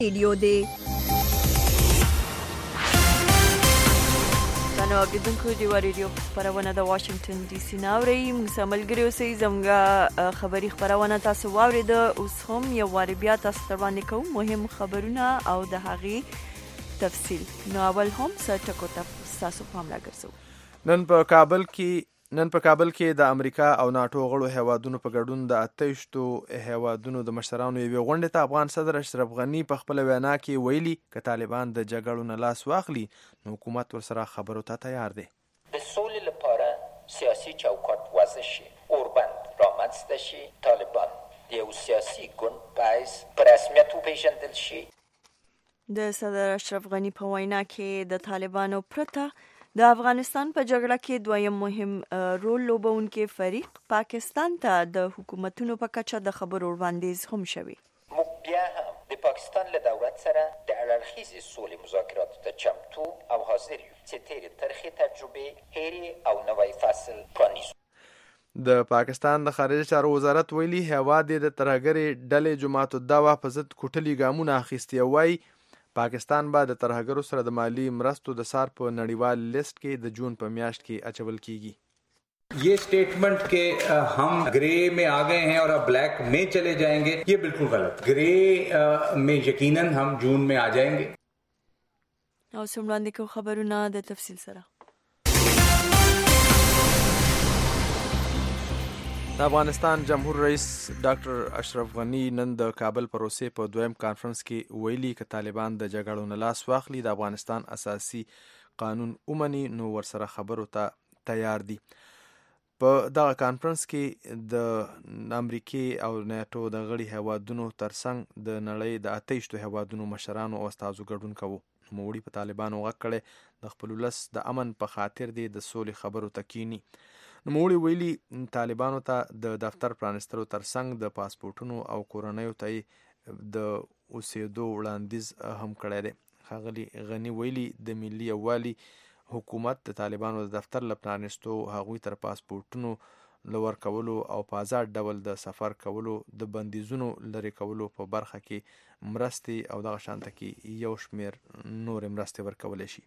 ریډیو دی نو اوریدونکو دی ریډیو خبرونه د واشنگټن ډي سي ناوړي موږ ملګری اوسئ زموږ خبری خبرونه تاسو واورید اوس هم یو واری بیا تاسو ته وړاندې کوم مهم خبرونه او د هغې تفصیل نو اول هم سرټکو تاسو پام راګرځو نن په کابل کې د امریکا او ناتو غړو هیوادونو په ګډون د 28 هیوادونو د مشرانو یوې غونډې ته افغان صدر اشرف غني په خپل وینا کې ویلي که طالبان د جګړو نه لاس واخلي نو حکومت ورسره خبرو ته تیار دی. د سولې لپاره سیاسي چوکاټ وضع شي، اوربند رامنځته شي، طالبان د یو سیاسي ګوند په حیث په رسمیت وپېژندل شي. د صدر اشرف غني په وینا کې د طالبانو پرته د افغانستان په جګړه کې دویم مهم رول لوبونکي فریق پاکستان ته د حکومتونو په کچه د خبرو وړاندیز هم شوی. موږ بیا هم د پاکستان له دولت سره د اړخیزې سولې مذاکراتو ته چمتو او حاضر یو چې تېرې ترخې تجربې هېرې او نوی فصل پرانیزو. د پاکستان د خارجه چارو وزارت ویلي هیواد د ترهګرې ډلې جماعت الدعوه په ضد کوټلي ګامونه اخیستي وای پاکستان به د ترهګرو سره د مالی مرستو د سار په نړیوال لیست کې د جون په میاشت کې اچول کیږي. ये स्टेटमेंट के हम ग्रे में आ गए हैं और अब ब्लैक में चले जाएंगे ये बिल्कुल गलत. ग्रे में यकीनन हम जून में आ जाएंगे. او سملاندې کو خبرونه د تفصیل سره. د افغانستان جمهور رئیس ډاکټر اشرف غني نن د کابل پروسې په دویم کانفرنس کې ویلي که طالبان د جګړو نه لاس واخلي د افغانستان اساسي قانون ومني نو ورسره خبرو ته تیار دي. په دغه کانفرنس کې د امریکې او ناتو د غړي هیوادونو ترڅنګ د نړۍ د 28 هیوادونو مشرانو او استازو ګډون کوي. نوموړي په طالبانو غږ کړی د خپل ولس د امن په خاطر دی د سولې خبرو ته کینی. نوموړي ویلي طالبانو ته د دفتر پرانستلو ترڅنګ د پاسپورټونو او کورنیو ته د اوسېدو وړاندیز هم کړی دی. ښاغلي غني ویلي د ملي یووالي حکومت د طالبانو د دفتر له پرانستو هغوی تر پاسپورټونو له ورکولو او په آزاد ډول د سفر کولو د بندیزونو لرې کولو په برخه کې مرستې او دغه شانته کې یو شمېر نورې مرستې ورکولی شي.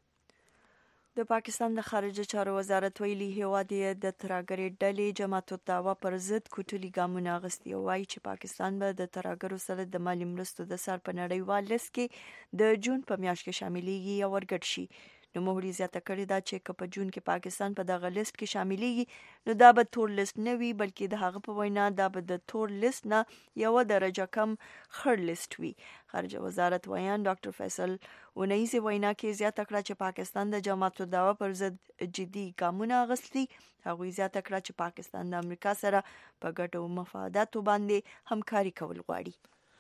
د پاکستان د خارجه چارو وزارت ویلي هیواد یې د ترهګرې ډلې جماعت الدعوه پر ضد کوټلي ګامونه اخیستي او وایي چې پاکستان به د ترهګرو سره د مالي مرستو د سر په نړیوال لیست کې د جون په میاشت کې شاملېږي یا ورګډ شي. نوموړي زیاته کړې ده چې که په جون کې پاکستان په دغه لیست کې شاملېږي نو دا به تور لیست نه وي بلکې د هغه په وینا دا به د تور لیست نه یوه درجه کم خړ لیست وي. خارجه وزارت ویان ډاکټر فیصل اونیزي وینا کې زیاته کړه چې پاکستان د جماعت الدعوه پر ضد جدي ګامونه اخیستي. هغوی زیاته کړه چې پاکستان د امریکا سره په ګټو مفاداتو باندې همکاري کول غواړي.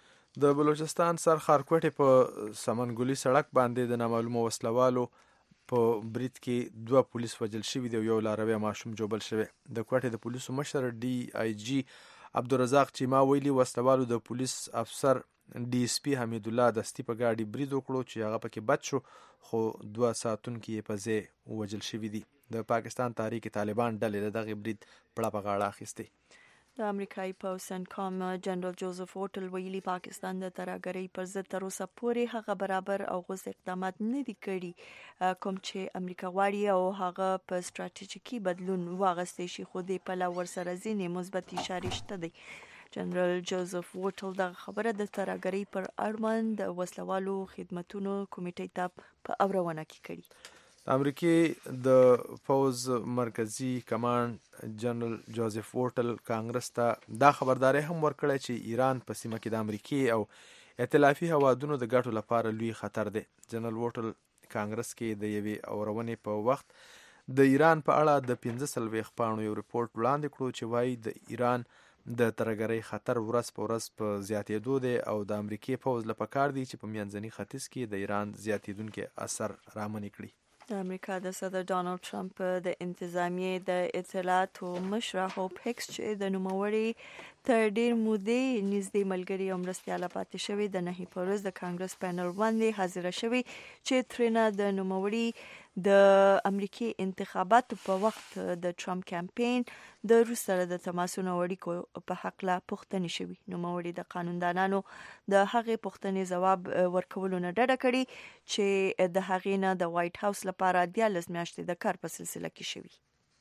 د بلوچستان سر خارکوټې په سمنګلي سړک باندې د نامعلومو وسلوالو په برید کې 2 پولیس وژل شوي دي او یو لاروی ماشوم جوبل شوی. د کوټې د پولیسو مشر ډي آی جي عبدالرزاق چیما ویلي وسلوالو د پولیس افسر ډي اس پي حمید الله دستي په ګاډي برید وکړو چې هغه پکې بچ شو خو 2 ساتونکي یې په ځای وژل شوي دي. د پاکستان تحریک طالبان ډلې د دغه برید پړه په غاړه اخیستې. د امریکایي پوځ سنټکام جنرال جوزف ووټل ویلي پاکستان د ترهګرۍ پر ضد تر اوسه پورې هغه برابر او غوڅ اقدامات نه دي کړي کوم چې امریکا غواړي او هغه په ستراتیژیکي بدلون واغستی شي خو دې پلوه ورسره ځینې مثبت اشارې شته دي. جنرال جوزف ووټل دغه خبره د ترهګرۍ پر اړوند د وسلوالو خدمتونو کمیټې ته په اورونه کې کړي. د امریکې د پوز مرکزی کمانډ جنرال جوزف ووټل کانګرس ته دا خبرداري هم ورکړه چې ایران په سیمه کې د امریکې او ائتلافي هوادونو د ګټو لپاره لوی خطر دی. جنرال ووټل کانګرس کې د یوې اورونې په وخت د ایران په اړه د 15 پاڼو یو ریپورت وړاندې کړو چې وایي د ایران د ترهګرۍ خطر ورځ په ورځ په زیاتېدو دی او د امریکې پوز له پکار دی چې په منځني ختیځ کې د ایران زیاتېدونکي اثر رامنې کړي. د امریکا د صدر ډانلډ ټرمپ د انتظامیې د اطلاعاتو مشره هوپ هیکس چې د نوموړي تر ډیر مودې نږدې ملګری او مرستیاله پاتې شوی د نهي پروز د کانګرس پینل باندې حاضر شوی چې ترنه د نوموړي د امریکای انتخاباتو په وخت د ټرمپ کمپاین د روس سره د تماسونو اړیکو په حق لا پوښتنې شوی. نوموړي د قانوندانانو د هغې پوښتنې ځواب ورکولو نه ډډه کړې چې د هغې نه د وایټ هاوس لپاره 14 میاشتې د کار په سلسله کې شوی.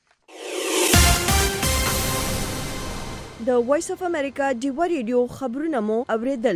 د وایس اف امریکا ډیوا ریډیو خبرونه مو اوریدل.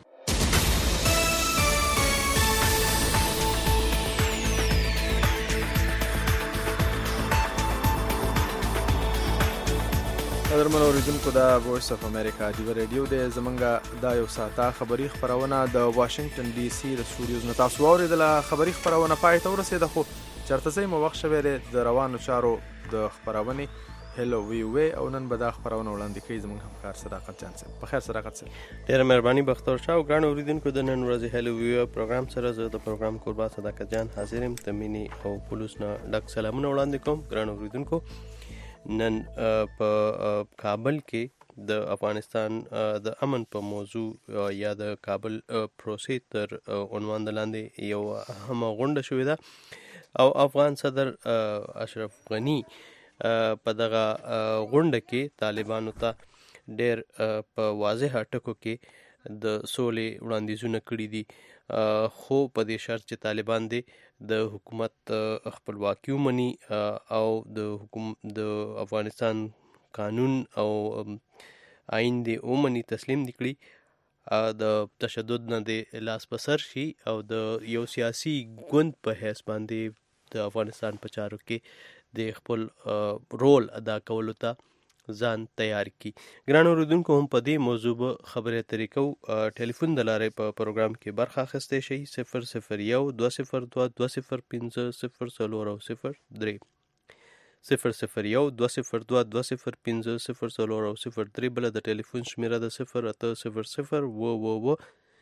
قدرمن اوریدونکو د وایس اف امریکا ډیوا ریډیو د زمونږ د یو ساعته خبری خبرونه د واشنگټن ډي سي د سټوډیوز نه تاسو اوریدله. خبری خبرونه پای ته ورسېده خو چرته ځای مو وخت شوی د روانو چارو د خبرونې هلو وی او نن به دا خبرونه وړاندې کوي زموږ همکار صداقت جان صاحب. په خیر صداقت صاحب. ډېره مهرباني بختور شاه او ګران اوریدونکو د نن ورځې هلو وی پروګرام سره زه د پروګرام کوربا صداقت جان حاضر یم. تمینی او پولیس نه ډک سلامونه وړاندې کوم. ګران اوریدونکو نن په کابل کې د افغانستان د امن په موضوع یا د کابل پروسې تر عنوان د لاندې یو اهمه غونډه شوې ده او افغان صدر اشرف غنی په دغه غونډه کې طالبانو ته ډېر په واضح ټکو کې د سولې وړاندیزونه کړي دي خو په دې شرط چې طالبان دي د حکومت خپلواکي ومني او د افغانستان قانون او آئین دی ومني تسلیم دي کړي د تشدد نه د لاس په سر شي او د یو سیاسي ګوند په حیث باندې د افغانستان په چارو کې د خپل رول ادا کولو ته ځان تیار کی. ګران اوریدونکو هم په دې موضوع به خبرې اترې کوو. ټلیفون د لارې په پروګرام کې برخه اخیستی شئ 001 202 205 003 001 202 205 003 بله د ټلیفون شمیره د 0800 ووو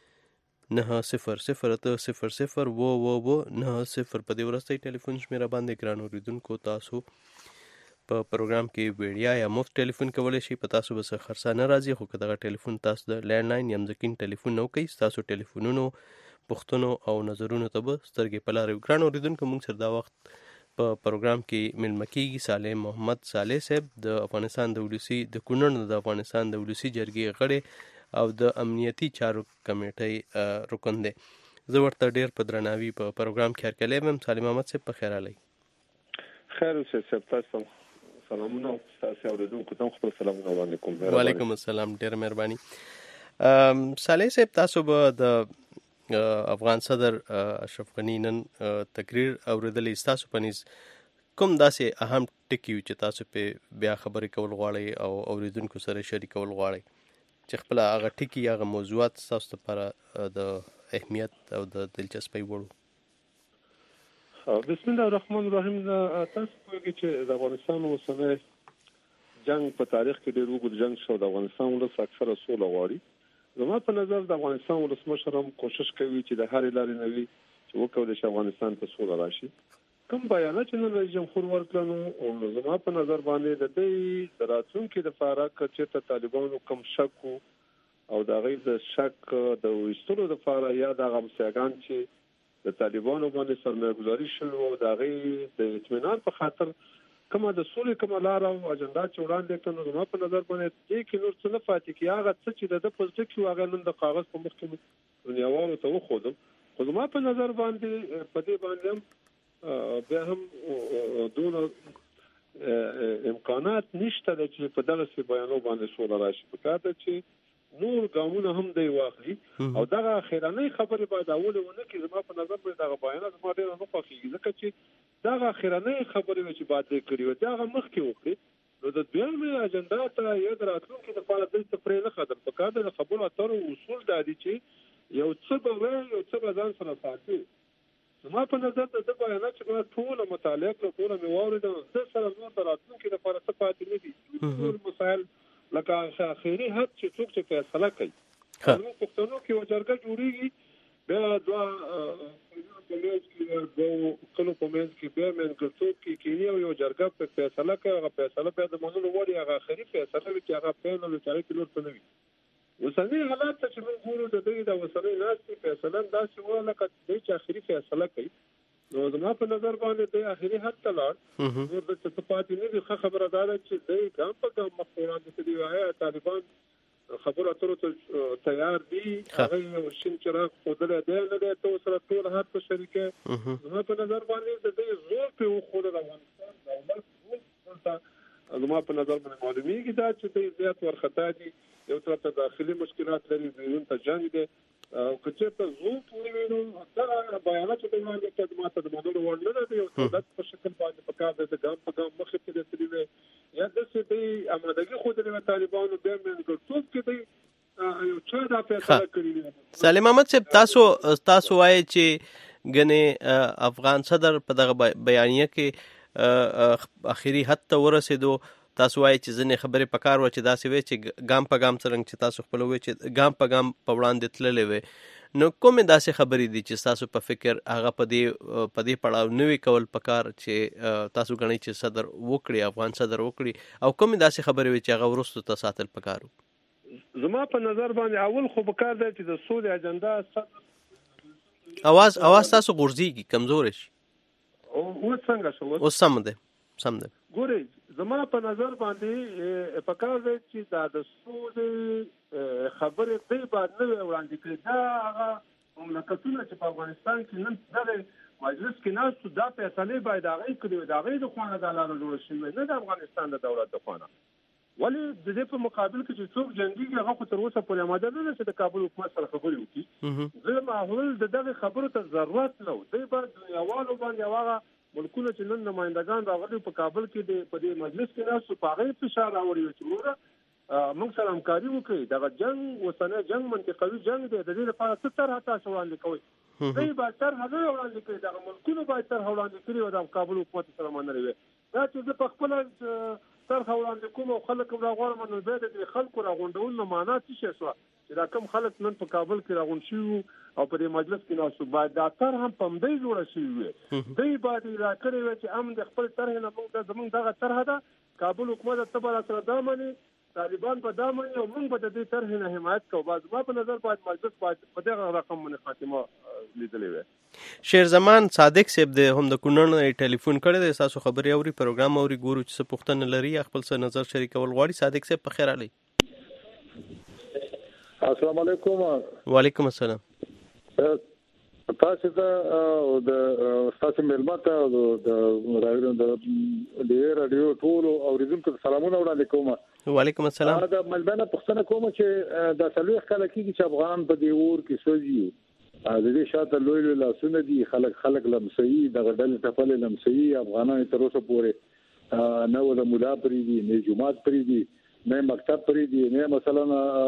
900800 ووو 90. په دې ورستی ټلیفون شمیره باندې ګران اوریدونکو تاسو په پروګرام کې ویډیا یا مفت ټلیفون کولی شي. په تاسو به څه خرڅه نه راځي خو که دغه ټلیفون تاسو د لینډلاین یا مځکین ټلیفون نه وکړئ ستاسو ټلیفونونو پوښتنو او نظرونو ته به سترګې په لاره وي. ګران اوریدونکو موږ سره دا وخت په پروګرام کې میلمه کیږي صالح محمد صالح صاحب د افغانستان د ولسی د کونړ د افغانستان د ولسی جرګې غړی او د امنیتي چارو کمیټې رکن دی. زه ورته ډېر په درناوي په پروګرام کې هرکلی یم. صالح محمد صاحب په خیر راغلی. خیر اوسئ صاحب. تاسو سلامونه تاسو اوریدونکو ته خپل سلامونه وړاندې کوم. وعلیکم السلام. ډېر مهرباني. صالح صاحب تاسو به د افغان صدر اشرف غنی نن تقریر اوریدلی ستاسو په نیز کوم داسې اهم ټکي وي چې تاسو په بیا خبرې کول غواړئ او اوریدونکو سره شریکول غواړئ چې خپل هغه ټکي هغه موضوعات تاسو لپاره د اهمیت او د دلچسپۍ وړ؟ بسم الله الرحمن الرحیم. تاسو پوهیږئ چې د افغانستان اوسنی جنگ په تاریخ کې ډېر اوږد جنگ شو. د افغانستان ولس اکثره سوله غواړي. زما په نظر د افغانستان ولسمشر هم کوشش کوي چې د هرې لارې نه وي چې وکولی شي افغانستان ته سوله راشي. کوم بیانات چې نن رئیس جمهور ورکړل نو زما په نظر باندې د دې د راتلونکي لپاره که چېرته طالبانو کوم شک او د هغوی د شک د ویستلو لپاره یا د هغه همسایګان چې د طالبانو باندې سرمایه‌ګذاري شوې او د هغوی د اطمینان په خاطر کومه د سولې کومه لاره او اجنډا چې وړاندې کړه نو زما په نظر باندې دې کې نور څه نه پاتې کېږي. هغه څه چې د ده په زړه کې و هغه نن د کاغذ په مخ کې دنیاوالو ته وښودم. خو زما په نظر باندې په دې باندې هم بیا هم دونه امکانات نشته ده چې په دغسې بیانو باندې سوله راشي. پکار ده چې نور ګامونه هم دی واخلي او دغه اخرنۍ خبرې باید اولې ونه کړي. زما په نظر باندې دغه بیانات زما ډېره نه خوښېږي ځکه چې دغه اخرنۍ خبرې چې باید یې کړي وي د هغه مخکې وکړي نو د دویمې اجنډا ته یا د راتلونکي لپاره دلته پرې نه ښودل پکار ده. د خبرو اترو اصول دا دي چې یو څه به وایي یو څه به ځان سره ساتي. زما په نظر د ده بیانات چې باید ټوله مطالعه کړه ټوله مې واورېده ده سره نور د راتلونکي لپاره څه پاتې نه دي. ټول مسایل لکه اخري حد چې څوک چې فیصله کوي. زموږ پښتنو کې یوه جرګه جوړېږي بیا دوه په منځ کې دوه کلو په منځ کې بیا منځګړیتوب کې کیني او یو جرګه په فیصله کوي. هغه فیصله بیا د منلو وړ هغه اخري فیصله وي چې هغه پیل او چاره کې نور څه نه وي. اوسنی حالات ته چې موږ ګورو د دې د اوسنۍ ناستې فیصله داسې وه لکه دی چې آخري فیصله کوي. نو زما په نظر باندې دی آخري حد ته لاړ. نور د څه پاتې نه دي. ښه خبره دا ده چې دی ګام په ګام مخ وړاندې کړي. آیا طالبان خبرو اترو ته تیار دي؟ هغه یو شین چراغ ښودلی دی نه دی ته سره ټول هر څه شریکه. زما په نظر باندې د دې زور پرې وښوده د افغانستان دولت دلته زما په نظر باندې معلومیږي دا چې دی زیات وارخطا دي. یو طرف ته داخلي مشکلات لري، بیرون ته جنګ دی. او که چېرته زور پورې نو دغه بیانات چې دی وړاندې کړه ما ته د منلو وړ نه دی. یو دولت په شکل باندې په کار دی د ګام په ګام مخې ته تللی دی. یا داسې دی امادګي ښودلې وه طالبانو بیا منځګړیتوب کې دی یو چا دا فیصله کړې ده. سالم احمد صاحب تاسو وایئ چې ګنې افغان صدر په دغه بیانیه کې اخري حد ته ورسېدو. تاسو وایئ چې ځینې خبرې په کار وه چې داسې وې چې ګام په ګام څرنګه چې تاسو خپله وایئ چې ګام په ګام په وړاندې تللې وې. نو کومې داسې خبرې دي چې تاسو په فکر هغه په دې پړاو نوي کول پکار چې تاسو ګڼئ چې صدر وکړي، افغان صدر وکړي، او کومې داسې خبرې وي چې هغه وروستو ته ساتل پکار وو؟ زما په نظر باندې اول خو پکار دی چې د سولې اجنډا اواز تاسو غورځېږي، کمزوری شي. اوس څنګه شو؟ اوس سم دی. ګورئ زما په نظر باندې پکار دی چې دا د سولې خبرې دی باید نه وړاندې کړي. دا هغه مملکتونه چې په افغانستان کې نن دغه مجلس کې ناست دا فیصلې باید هغې کړي وي. د هغې د خوا نه دا لاره جوړه شوې وي، نه د افغانستان د دولت د خوا نه. ولې د دې په مقابل کې چې څوک جنګېږي هغه خو تر اوسه پورې اماده نه ده چې د کابل حکومت سره خبرې وکړي. زه معقول د دغې خبرو ته ضرورت نه و. دوی باید دنیاوالو باندې هغه ملکونه چې نن نمایندګان راغلي په کابل کې په دې مجلس کې ناستو په هغې فشار راوړي چې وروره موږ سره همکاري وکړئ. دغه جنګ اوسنی جنګ منطقوي جنګ دی. د دې لپاره څه طرحه تاسو وړاندې کوئ؟ دوی باید طرحه نه وړاندې کړي. دغه ملکونه باید طرحه وړاندې کړي وي د کابل حکومت سره منلې وي. دا چې زه په خپله طرحه وړاندې کوم او خلک راغواړم نو بیا د دې خلکو راغونډولو نه معنا څه شی شوه چې دا کوم خلک نن په کابل کې راغونډ شوي او په دې مجلس کې ناست باید دا طرحه هم په همدې جوړه شوې وي. دوی باید اجرا کړې وي چې هم د خپل طرحې نه زموږ دغه طرحه ده، کابل حکومت ته به راسره دا مني، طالبان به دا مني او موږ به د دې طرحې نه حمایت کوو. زما په نظر باید مجلس باید په دغه رقم باندې خاتمه لیدلې وي. شیرزمان صادق صاحب د هم د کونړ نه ټلیفون کړی دی، تاسو خبرې اوري، پروګرام اوري، ګورو چې څه پوښتنه لري یا خپل څه نظر شریکول غواړي. صادق صاحب په خیر علي. السلام علیکم. وعلیکم السلام. تاسو ته د تاسو ملما ته د رادیو ټول اوریدونکو سلامونه وړاندې کوم. وعلیکم السلام. دا ملبانه پښتنه کوم چې د سلوخ خلک چې افغان په دی اور کې سوځي د دې شاته لوی لوی لاسونه دي، خلک لمسي د غډل ټپل لمسي. افغانان تر اوسه پورې نه ولا مولا پرې دي، نه جمعات پرې دي، نه مکتب پرې دي، نه مثلا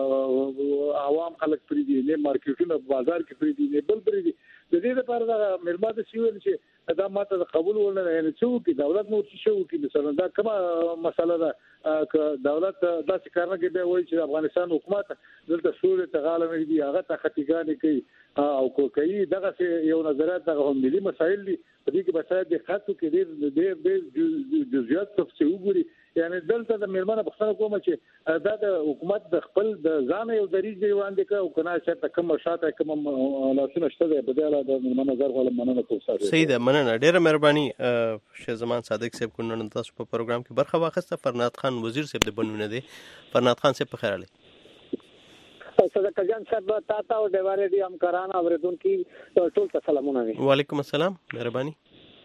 عوام خلک پرې دي، نه مارکیټونه بازار کې پرې دي، نه بل پرې دي. د دې لپاره دا ملما د سیول چې دا ماته قبول ولنه نه څو کې دولت نو څه شو کې مثلا دا کومه مسله ده ک دولت داسې کارونه کې به وایي چې افغانستان حکومت دلته سوري تغاله نه دي، هغه ته خطیګانې کوي او کوي. دغه یو نظریات دغه هم ملي مسایل دي، په دې کې بسایت د خاطو کې ډېر جزئیات تفصیل وګوري. یعنی دلته د مېرمنه پښتنه کومه چې دا د حکومت د خپل د ځان یو دریځ دی وړاندې کړ او کنه چې کوم شاته کوم لاسونه شته د بدله د مېرمنه نظر غواړم مننه کوم. صحیح ده، مننه، ډیره مهرباني. شیرزمان صادق صاحب کو نن تاسو په پروګرام کې برخه واخیسته. فرناد خان وزیر صاحب د بنونه دی. فرناد خان صاحب په خیر علي. صدق جان صاحب تاسو او دیواره دي همکاران اوریدونکو ټول ته سلامونه. وعلیکم السلام، مهرباني.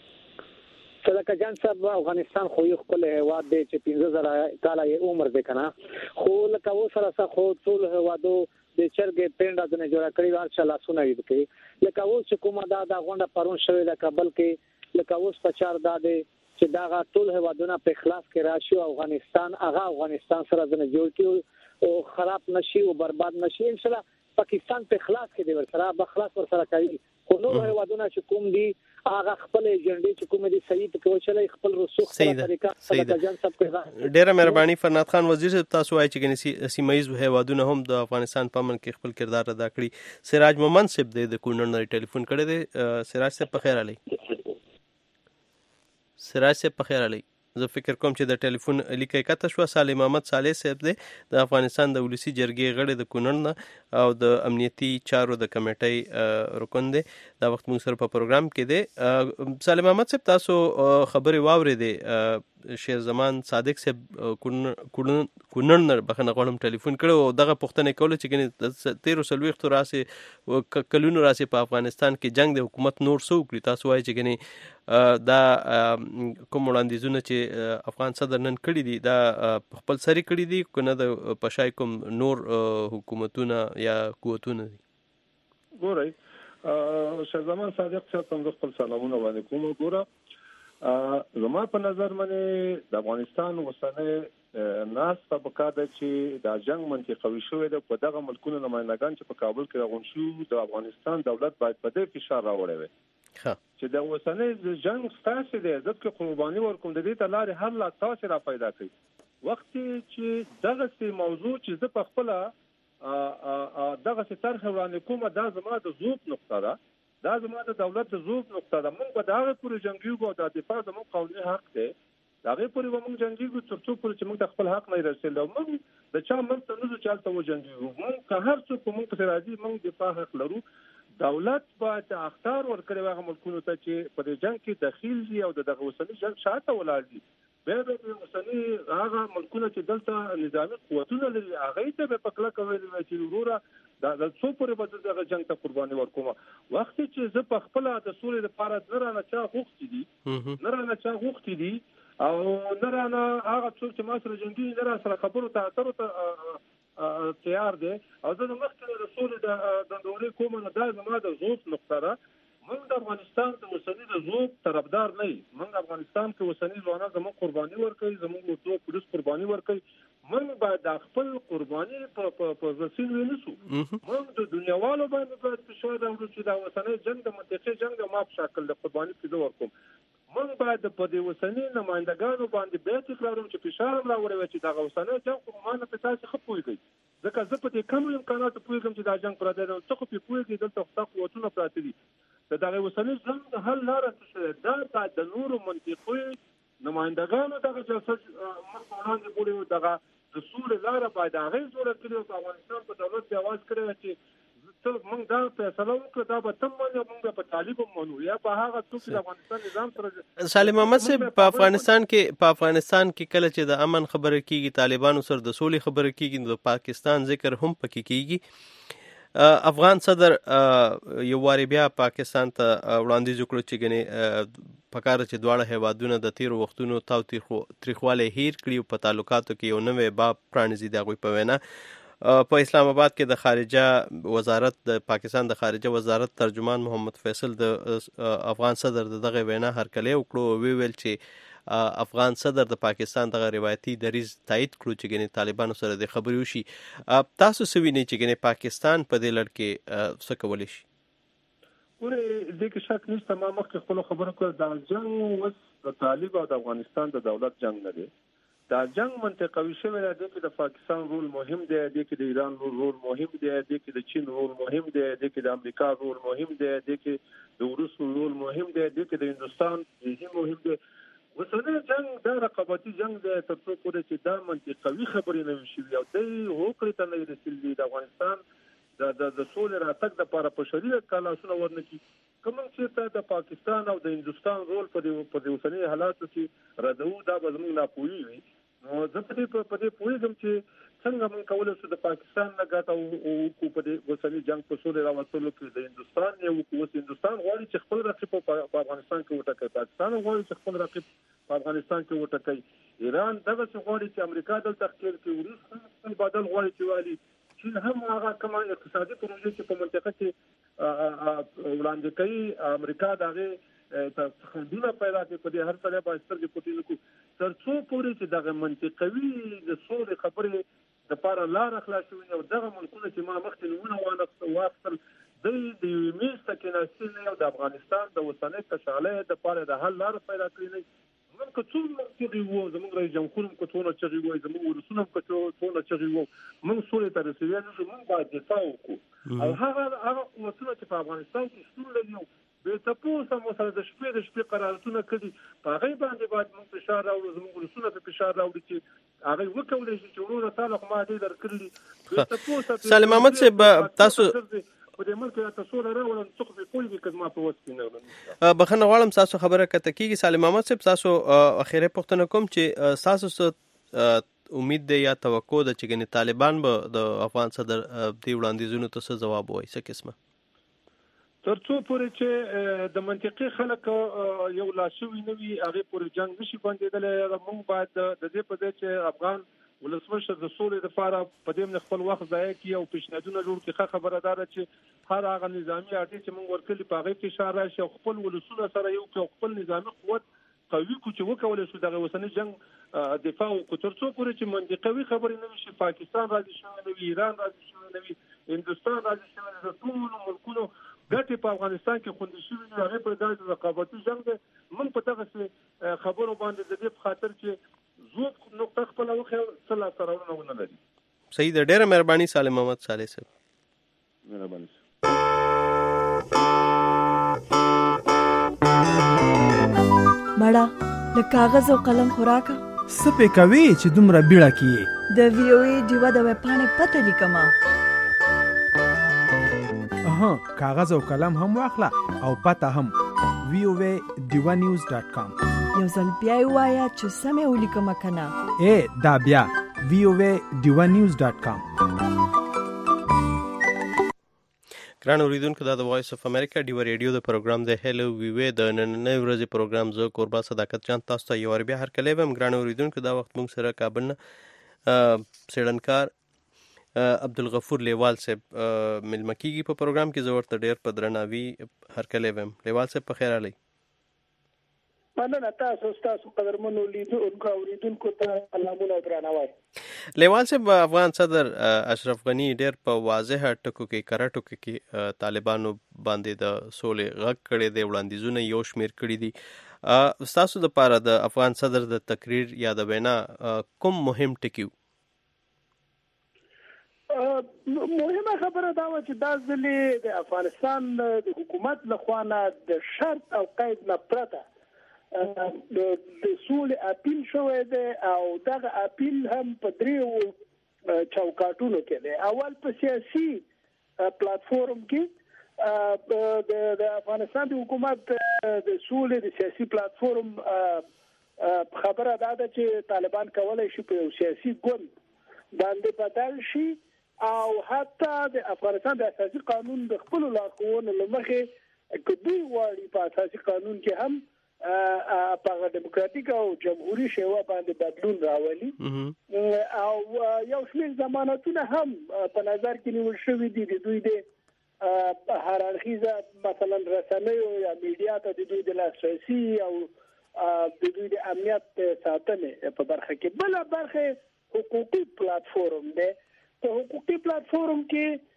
صدق جان صاحب افغانستان خو یو خپل هواد دی چې 15000 کاله عمر دی کنه، خو لکه و سره خو ټول هوادو د چرګ پینډه د نه جوړ کړی وار چې لاسونه یې کوي. لکه و چې کومه دا غونډه پرون شوې د کابل کې، لکه اوس په چار دا دی چې دا ټول هوادونه په خلاف کې راشي افغانستان سره د نه جوړ کیو او خراب نشي او برباد نشي. ان شاء الله پاکستان په خلاص کې دی ورسره بخلاص ورسره کوي. خو نو هوادونه چې کوم دي هغه خپل ایجنډې چې کوم دي صحیح په کوچلې خپل رسوخ سره طریقه صدق جان صاحب کوي. ډیره مهرباني. فرناد خان وزیر صاحب تاسو وایي چې سیمایي هوادونه هم د افغانستان په امن کې خپل کردار ادا کړی. سراج مومن صاحب د کونړ نه ټلیفون کړی دی. سراج صاحب په خیر علي. سراج صاحب په خیر علي. زه فکر کوم چې د ټلیفون لیکه کته شو. سالم محمد صالح صاحب دی د افغانستان د ولسی جرګې غړی د کونړ نه او د امنیتي چارو د کمیټې رکن دی. دا وخت موږ سره په پروګرام کې دی. سالم محمد صاحب تاسو خبرې واورېدې شیر زمان صادق صاحب کونړ نه بخښنه غواړم ټلیفون کړو او دغه پوښتنه کوله چې ګنې 13 راسي کلونو راسي په افغانستان کې جنگ د حکومت نور څه وکړي. تاسو وایي چې ګنې دا کوم وړاندیزونه چې افغان صدر نن کړي دي دا خپل سری کړي دي که نه د پشای کوم نور حکومتونه یا قوتونه دي؟ ګورئ شیر زمان صادق صاحب ته خپل سلامونه وړاندې کوم. ګوره زما په نظر باندې د افغانستان اوسنۍ ناس په پکار ده چې دا جنگ منطقوي شوی ده. په دغه ملکونو نمائندگان چې په کابل کې راغون شو د افغانستان دولت باید په دې فشار راوړی وي چې د اوسنۍ جنگ ستاسو دی ځکه قرباني ورکوم د دې ته لارې حل لا تاسو را پیدا کړئ. وخت چې دغه موضوع چې زه په خپل دغه طرح وړاندې کوم دا زما د ذوق نقطه ده، دا زما د دولت د ذوق نقطه ده. موږ به دغه پورې جنګیږو او د دفاع زموږ قانوني حق دی. هغه پورې به موږ جنګیږو تر څو پورې چې موږ د خپل حق نه رسېدل او موږ د چا مرسته نه ځو چالته وجنګیږو. موږ که هر څوک موږ په راځي موږ دفاع حق لرو. دولت باید اختیار ورکړي هغه ملکونو ته چې په دې جنگ کې دخیل دي او دغه اوسنۍ جنگ شاته ولاړ دي. بیا د اوسنۍ هغه ملکونه چې دلته نظامي قوتونه لري هغه ته به پکړه کوي چې وروره د څو پورې به دغه جنگ ته قرباني ورکوم. وخت چې زه په خپل د سولې لپاره نه رانه چا غوښتي دي او نه رانه هغه څوک چې ما سره جنګي نه را سره خبرو ته اترو تیار دي او زه د مخکې د سولې د ډولې کوم نه دا زما د ذوق نقطه ده. موږ د افغانستان د اوسنۍ د ذوق طرفدار نه یو. موږ افغانستان کې اوسنۍ ځوانان زموږ قرباني ورکوي، زموږ اردو پولیس قرباني ورکوي. موږ باید د خپل قرباني په ځسین ونیسو. موږ د دنیاوالو باندې باید فشار راوړو چې دا اوسنۍ جنگ د منطقې جنگ د ماپ شکل د قرباني کې ورکوم. موږ باید په دې اوسنۍ نمائندګانو باندې بیا تکراروم چې فشار راوړي چې دا اوسنۍ جنگ په معنا په تاسو خپويږي. ځکه زه په دې کم امکاناتو پوهیږم چې دا جنگ پر دې څه خو پوهیږي دلته خپل قوتونه پراته دي. دغه اوسنۍ جنگ د حل لاره څه ده؟ دا د نورو منطقوي نمائندګانو دغه جلسه مخ وړاندې کړي دغه د سولې لاره باید هغه جوړه کړي او افغانستان په دولت کې आवाज کړي چې موږ دا فیصله وکړو دا به تم باندې موږ په طالب منو یا په هغه څوک چې افغانستان نظام سره. سالم محمد صاحب په افغانستان کې کله چې د امن خبره کیږي طالبانو سره د سولې خبره کیږي د پاکستان ذکر هم پکې کیږي. افغان صدر یو واری بیا پاکستان ته وړاندیز وکړو چې ګنې پکاره چې دواړه هیوادونه د تیرو وختونو تاوتریخوالی هیر کړي په تعلقاتو کې یو نوی باب پرانیزي. د هغوی په وینا په اسلام آباد کې د خارجه وزارت د پاکستان د خارجه وزارت ترجمان محمد فیصل د افغان صدر دغه وینا هرکلی وکړو او ویل چې افغان صدر د پاکستان دغه روایتي دریځ تایید کړو چې ګنې طالبانو سره د خبرې وشي. تاسو څه وینئ چې ګنې پاکستان په دې لړ کې څه کولی شي؟ ګورې دې کې شک نشته. ما مخکې خپله خبره کړه دا جنګ اوس د طالب او د افغانستان د دولت جنګ نه دی. دا جنگ منطقوي شوی دی. دې کې د پاکستان رول مهم دی، دې کې د ایران رول مهم دی، دې کې د چین رول مهم دی، دې کې د امریکا رول مهم دی، دې کې د روس رول مهم دی، دې کې د هندوستان مهم دی. اوسنۍ جنگ دا رقابتي جنگ دی تر څو پورې چې دا منطقوي خبرې نه وي شوي او دوی هوکړې ته نه رسېدلي د افغانستان د سولې راتګ دپاره په شریعت کې لاسونه ورنه کړي. که موږ چېرته د پاکستان او د هندوستان رول په دې اوسنۍ حالاتو کې ردوو دا به زموږ ناپوهي وي. نو زه په دې پوهېږم چې څنګه موږ کولی شو د پاکستان نه ګټه وکړو په دې اوسني جنګ په سولې راوستلو کې. د هندوستان یې وکړو. اوس هندوستان غواړي چې خپل رقیب په افغانستان کې وټاکي، پاکستان غواړي چې خپل رقیب په افغانستان کې وټاکي، ایران دغسې غواړي چې امریکا دلته ښکېل کړي، روس هم خپل بدل غواړي چې والي، چین هم هغه کومه اقتصادي پروژې چې په منطقه کې وړاندې کوي امریکا د هغې خنډونه پیدا کوي. په دې هر سړی باید سترګې پټې نه کړو تر څو پورې چې دغه منطقوي د سولې خبرې دپاره لاره خلاص شوي او دغه ملکونه چې ما مخکې نومونه واخیستل دوی د یوې میز ته کېناستي نه او د افغانستان د اوسنۍ کشالۍ دپاره د حل لاره پیدا کړي نه. موږ که څومره چغې وو، زموږ رئیس جمهور هم که څونه چغې ووایي، زموږ ولسونه هم که څونه چغې وو، موږ سولې ته رسېدلی نه شو. موږ باید دفاع وکړو او هغه قوتونه چې په افغانستان کې شتون لري به تاسو مو سره د شپې قرارتونه کړي په هغه باندې باید موږ فشار راوړو زموږ رسونه په فشار راوړي چې هغه وکولای شي چې ورونه تعالی خو ما دې درکړي سالم احمد صاحب تاسو په دې ملک تاسو راوړل څه په کوئی به کدمه په وڅ نه بخنه غواړم تاسو خبره کته کیږي سالم احمد صاحب تاسو اخیره پوښتنه کوم چې تاسو امید دی یا توقع ده چې ګنې طالبان به د افغان صدر دې وړاندیزونو ته څه ځواب وایي څه قسمه تر څو پورې چې د منطقي خلک یو لاشوي نه وي هغه پورې جنگ نشي باندېدل موږ باید د دې په ځای چې افغان ولسمشر د سولې لپاره په دې خپل وخت ضایع کړي او پیشنهادونه جوړ کړي خبردار چې هر هغه نظامی اړتیا چې موږ ورکړي په هغه کې اشاره شي خپل ولسونه سره یو خپل نظامی قوت قوي کو چې وکولای شو دغه وسنی جنگ دفاع وکړو تر څو پورې چې منطقوي خبرې نه وي پاکستان راځي شو نه وي ایران راځي شو نه وي هندستان راځي شو نه وي ټول ملکونو ګټې په افغانستان کې خوندې شوې دي هغه په داسې رقابتي جنگ دی موږ په دغه خبرو باندې د دې په خاطر چې زود نقطه خپل وخت سره سره ونه لري صحیح ده ډېره مهرباني سالم محمد صالح صاحب مهرباني مړه د کاغذ او قلم خوراکه سپې کوي چې دومره بیړه کیې د VOA ډیوه د وپاڼې پته لیکمه کاغذ او قلم هم واخله او پته هم voanews.com یو ځل بیا وایا چې سمې ولیکم کنه دا بیا voanews.com ګران اوریدونکو دا د وایس اف امریکا ډیو ریډیو د پروګرام د هلو وی د نننۍ ورځې پروګرام زه قربا صداقت جان تاسو ته یو ور بیا هر کله ویم ګران اوریدونکو دا وخت موږ سره کابل نه سړنکار عبدالغفور لیوال صاحب ملمکیږي په پروګرام کې زه ورته ډېر په درناوي هر کله ویم لیوال صاحب په خیر علي مننه تاسو قدرمنو لیدونکو اوریدونکو ته سلامونه درناوي لیوال صاحب افغان صدر اشرف غنی ډېر په واضح ټکو کې کراټو کې طالبانو باندې د سولې غږ کړي دی وړاندیزونه یو شمیر کړي دي تاسو د پاره د افغان صدر د تقریر یا د وینا کوم مهم ټکیو مهمه خبره دا و چې دا ځلې د افغانستان د حکومت لخوا نه د شرط او قید نه پرته د سولې اپیل شوی دی او دغه اپیل هم په دریو چوکاټونو کې دی اول په سیاسي پلیټفارم کې د افغانستان د حکومت د سولې د سیاسي پلیټفارم خبره دا ده چې طالبان کولای شي په سیاسي ګوند باندې بدل شي او حتی د افغانستان د اساسي قانون د خپل لارښوونو لمخې کدی وړي په اساسي قانون کې هم په دیموکراتیک او جمهوریت شیوه باندې بدلون راولي او یو شمېر ضمانتونه هم په نظر کې نیول شوي دي د دوی د هررخیزه مثلا رسنیو یا میډیا ته د دوی د لاسرسي او د دوی د امنیت ساتنې په برخه کې بل برخه حقوقي پلیټفارم دی په حقوقي پلیټفارم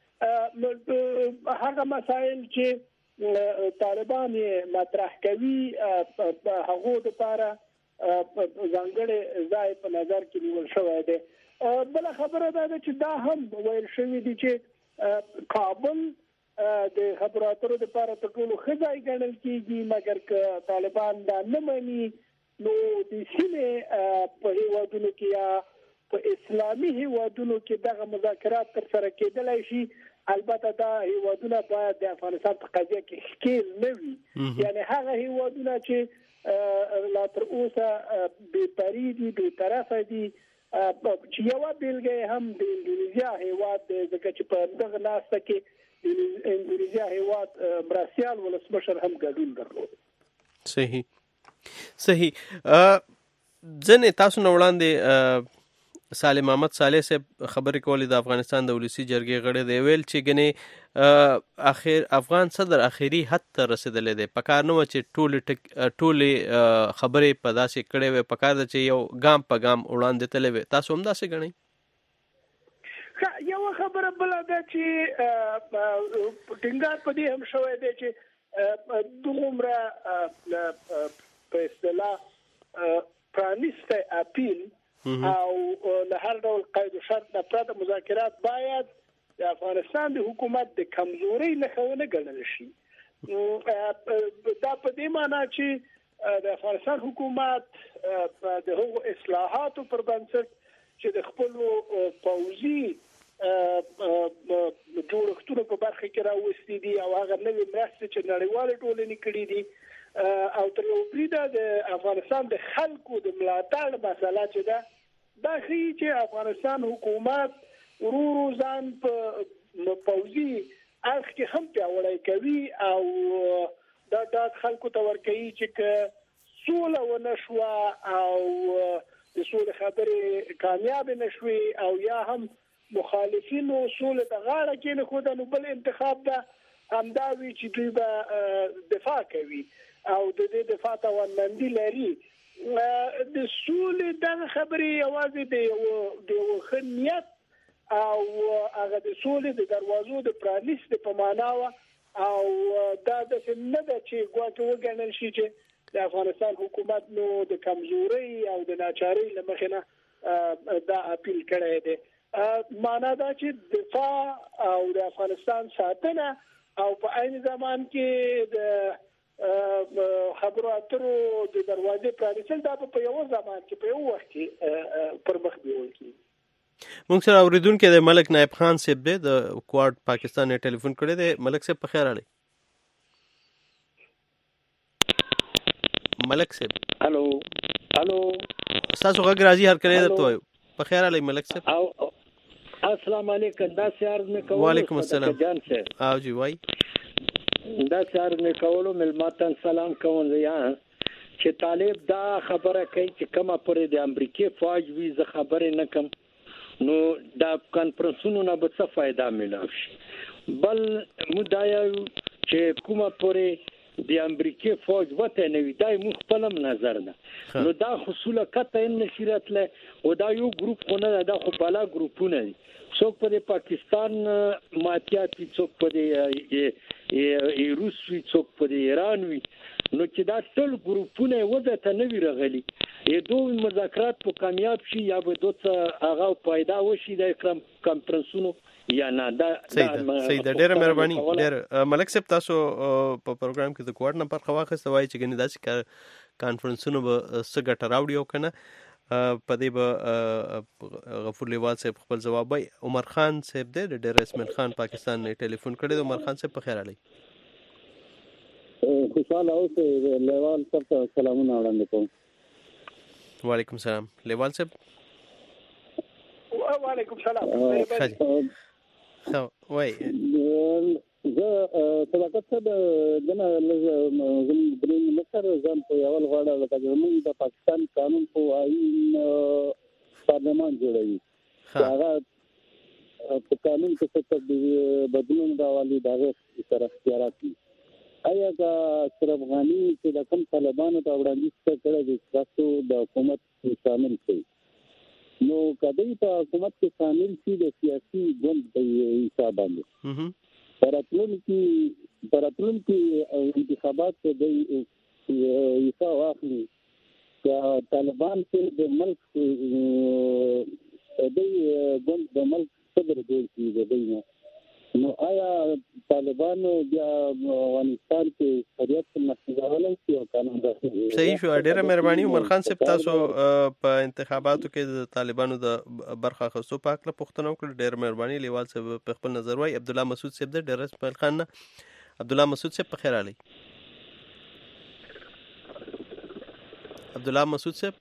کې هغه مسائل چې طالبان مطرح کوي هغه د لپاره ځانګړي ځای په نظر کې نیول شوی دی بل خبره دا ده چې دا هم ویل شوی دی چې کابل د خبرو اترو لپاره ټول ښه ګڼل کیږي مګر که طالبان دا نه مني نو د سیمې په هیوادونو کې یا په اسلامي هیوادونو کې دغه مذاکرات تر سره کېدلای شي البته دا هیوادونه باید د افغانستان په قضیه کې ښکیل نه وي یعنی هغه هیوادونه چې لا تر اوسه بې پرې دي بې طرفه دي چې یوه بیلګه هم د اندونیزیا هیواد دی ځکه چې په دغه ناسته کې د اندونیزیا هیواد مرستیال ولسمشر هم ګډون درلود صحیح ځنې تاسو نه وړاندې سالم محمد صالح صاحب خبرې کولې د افغانستان د ولسی جرګې غړي دی ویل چې ګنې اخر افغان صدر اخیری حد ته رسیدلې دی پکار نه و چې ټولې خبرې په داسې کړې وي پکار ده چې یو ګام په ګام وړاندې تللی وي تاسو هم داسې ګڼئ یو خبره بل ده چې ټینګار په دې هم شوی دی چې دومره په اصطلاح پرانیسته اپیل او له هر ډول قید و شرط نه پرته مذاکرات باید د افغانستان د حکومت د کمزورۍ نښه ونه ګڼل شي دا په دې معنی چې د افغانستان حکومت د هغو اصلاحاتو پر بنسټ چې د خپل پوځي جوړښتونو په برخه کې راوستي دي او هغه نوې مرستې چې نړیوال ټولنې کړې دي او تر یو بریده د افغانستان د خلکو د ملاتړ مسله چې دا ښیي چې افغانستان حکومت ورو ځان په پوځي اړخ کې هم پیاوړی کوي او دا خلکو ته ورکوي چې سوله ونه شوه او د سولې خبرې کامیاب نه شوې او یا هم مخالفینو سولې ته غاړه کېنښوده، نو بل انتخاب ده همدا وي چې دوی به دفاع کوي او د دې دفاع توانمندي لري. د سولې دغه خبرې یوازې د یو ښه نیت او هغه د سولې د دروازو د پرانیست په معنا او دا د نه ده چې ګواکې وګڼل شي چې د افغانستان حکومت نو د کمزوري او د ناچارۍ له مخې نه دا اپیل کړی دی. معنا دا چې دفاع او د افغانستان ساتنه او په عین زمان کې د خبرو اترو د دروازې پرانیستل دا په یو زمان کې په یو وخت کې پر مخ بیول کیږي. مونږ سره اوریدونکو د ملک نایب خان صاحب دی د کوارټ پاکستان نه ټلیفون کړی دی. ملک صاحب په خیر راغلی. ملک صاحب هلو تاسو غږ راځي هر کله درته وایو. په خیر راغلی ملک صاحب. السلام علیکم. دا سیار مې کولو. وعلیکم السلام. او جی وای دا سیار مې کولو ملماتن سلام کوم یا چې طالب دا خبره کوي چې کومه پرې د امریکای فوج وی زه خبره نه کوم نو دا کانفرنسونو نه به څه فائدہ ملو شي. بل مدعا چې کومه پرې د امریکای فوج وته نه وي دای مخ خپلم نظر ده نو دا خصوصا کته نشرت له او دا یو ګروپ خو نه دا خو بالا ګروپونه دي. څوک په پاکستان ماتیاتی، څوک په روس وی، څوک په ایران وی، نو چې دا ټول ګروپونه وځه نه وی رغلي دوه مذاکرات په کامیاب شي یا به دوه هغه فائدہ وشي د کانفرنسونو یا نه. دا صحیح ده. ډېر مهرباني. ډېر ملک صاحب تاسو په پروګرام کې د کوارټ نمبر خواخسته وایي چې ګنې داسې کانفرنسونو به څه ګټه راوړي او کنه په دې به غفور لیوال صاحب خپل جواب وایي. عمر خان صاحب دی د ډېر اسماعیل خان پاکستان نه ټلیفون کړی دی. عمر خان صاحب په خیر راغلی. خوشاله اوسئ. لیوال صاحب ته سلامونه وړاندې کوم. وعلیکم السلام. لیوال صاحب وعلیکم السلام. وای زه صداقت صاحب دنه زموږ مشر ځان په اول غواړه لکه زموږ د پاکستان قانون په آئین پارلمان جوړوي هغه په قانون کې څه بدلون راولي دغه سره اختیارات دي. آیا دا اشرف غنی چې د کوم طالبانو ته وړاندیز کړی دی تاسو د حکومت شامل شئ نو کدی په حکومت کې شامل شي د سیاسي ګوند په حساب باندې پراتلون کې انتخابات د یو واخلي طالبان چې د ملک د ګوند د ملک صدر جوړ شي دغه نو آیا طالبانو بیا افغانستان کې شریعت نافذول شي او قانون داخلي صحیح شو. ډیره مهرباني. عمر خان صاحب تاسو په انتخاباتو کې د طالبانو د برخه اخیستو په اړه پوښتنه وکړه. ډیره مهرباني. لیوال صاحب په خپل نظر وایي. عبد الله مسعود صاحب د ډیر اسماعیل خان نه. عبد الله مسعود صاحب په خیر راغلی. عبد الله مسعود صاحب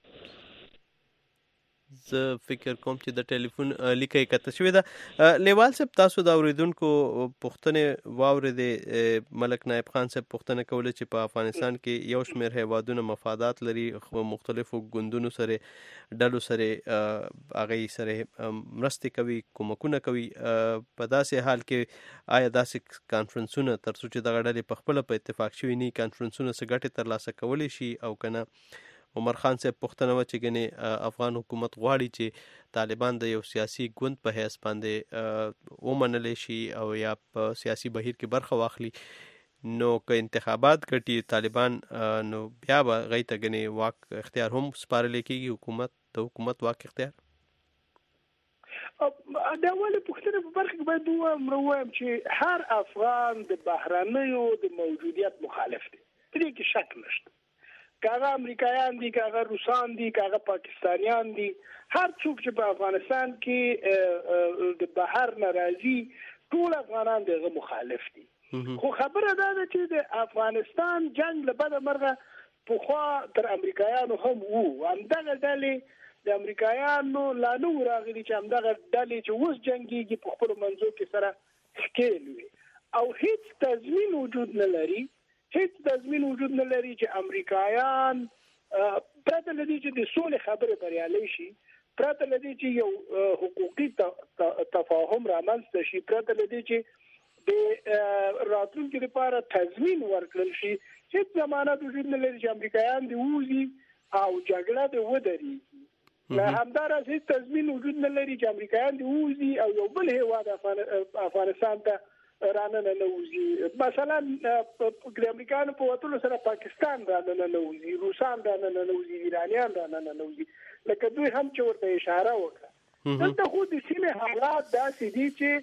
زه فکر کوم چې د ټلیفون لیکه کته شوې ده. لیوال صاحب تاسو د اوریدونکو پوښتنې واورېدې. ملک نایب خان صاحب پوښتنه کوله چې په افغانستان کې یو شمېر هیوادونه مفادات لري مختلفو ګوندونو سره ډلو سره هغې سره مرستې کوي کومکونه کوي. په داسې حال کې آیا داسې کانفرنسونه تر څو چې دغه ډلې په خپله په اتفاق شوي نه کانفرنسونه څه ګټې ترلاسه کولی شي او که نه؟ عمر خان صاحب پوښتنه وه چې ګنې افغان حکومت غواړي چې طالبان د یو سیاسي ګوند په حیث باندې ومنلی شي او یا په سیاسي بهیر کې برخه واخلي نو که انتخابات ګټي طالبان نو بیا به هغوی ته ګنې واک اختیار هم سپارلی کېږي د حکومت واک اختیار. دا ولې پوښتنه په برخه کې باید ووایم چې هر افغان د بهرنیو د موجودیت مخالف دی، پرې کې شک نشته. کاغه امریکایان دي، کاغه روسان دي، کاغه پاکستانیان دي، هر څوک چې په افغانستان کې د بهر ناراضي ټول افغانان دغه مخالف دي. خو خبره دا ده چې د افغانستان جنگ له بده مرغه پخوا تر امریکایانو هم وو. همدغه ډلې د امریکایانو لا نو راغلي چې همدغه ډلې چې اوس جنګيږي په خپل منځو کې سره ښکېل وي او هیڅ تضمین وجود نه لري، هیڅ تضمین وجود نه لري چې امریکایان پرته له دې چې د سولې خبرې بریالۍ شي، پرته له دې چې یو حقوقي تفاهم رامنځته شي، پرته له دې چې د راتلونکي لپاره تضمین ورکړل شي، هیڅ ضمانت وجود نه لري چې امریکایان دې ووځي او جګړه دې ودرېږي. همداراز هیڅ تضمین وجود نه لري چې امریکایان دې ووځي او یو بل هیواد افغانستان ته راننه نه وځي. مثلا د امریکایانو په وتلو سره پاکستان راننه نه وځي، روسان راننه نه وځي، ایرانیان راننه نه وځي، لکه دوی هم چې ورته اشاره وکړه. دلته خو د سیمې حالات داسې دي چې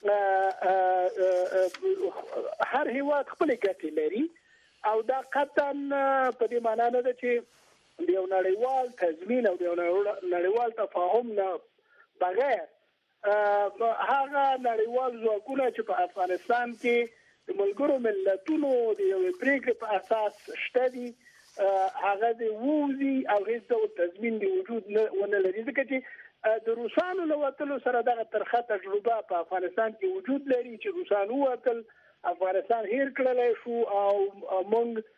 هر هیواد خپل ګټې لري او دا قطعا په دې معنا نه ده چې د یو نړیوال تضمین او د یو نړیوال تفاهم نه بغیر هغه نړیوال ځواکونه چې په افغانستان کې د ملګرو ملتونو د یو پریکړې په اساس شته دي هغه د ووځي او هیڅ ډول تضمین دی وجود نه لري، ځکه چې د روسانو له وتلو سره دغه ترخه تجربه په افغانستان کې وجود لري چې روسان ووتل، افغانستان هیر کړلی شو او موږ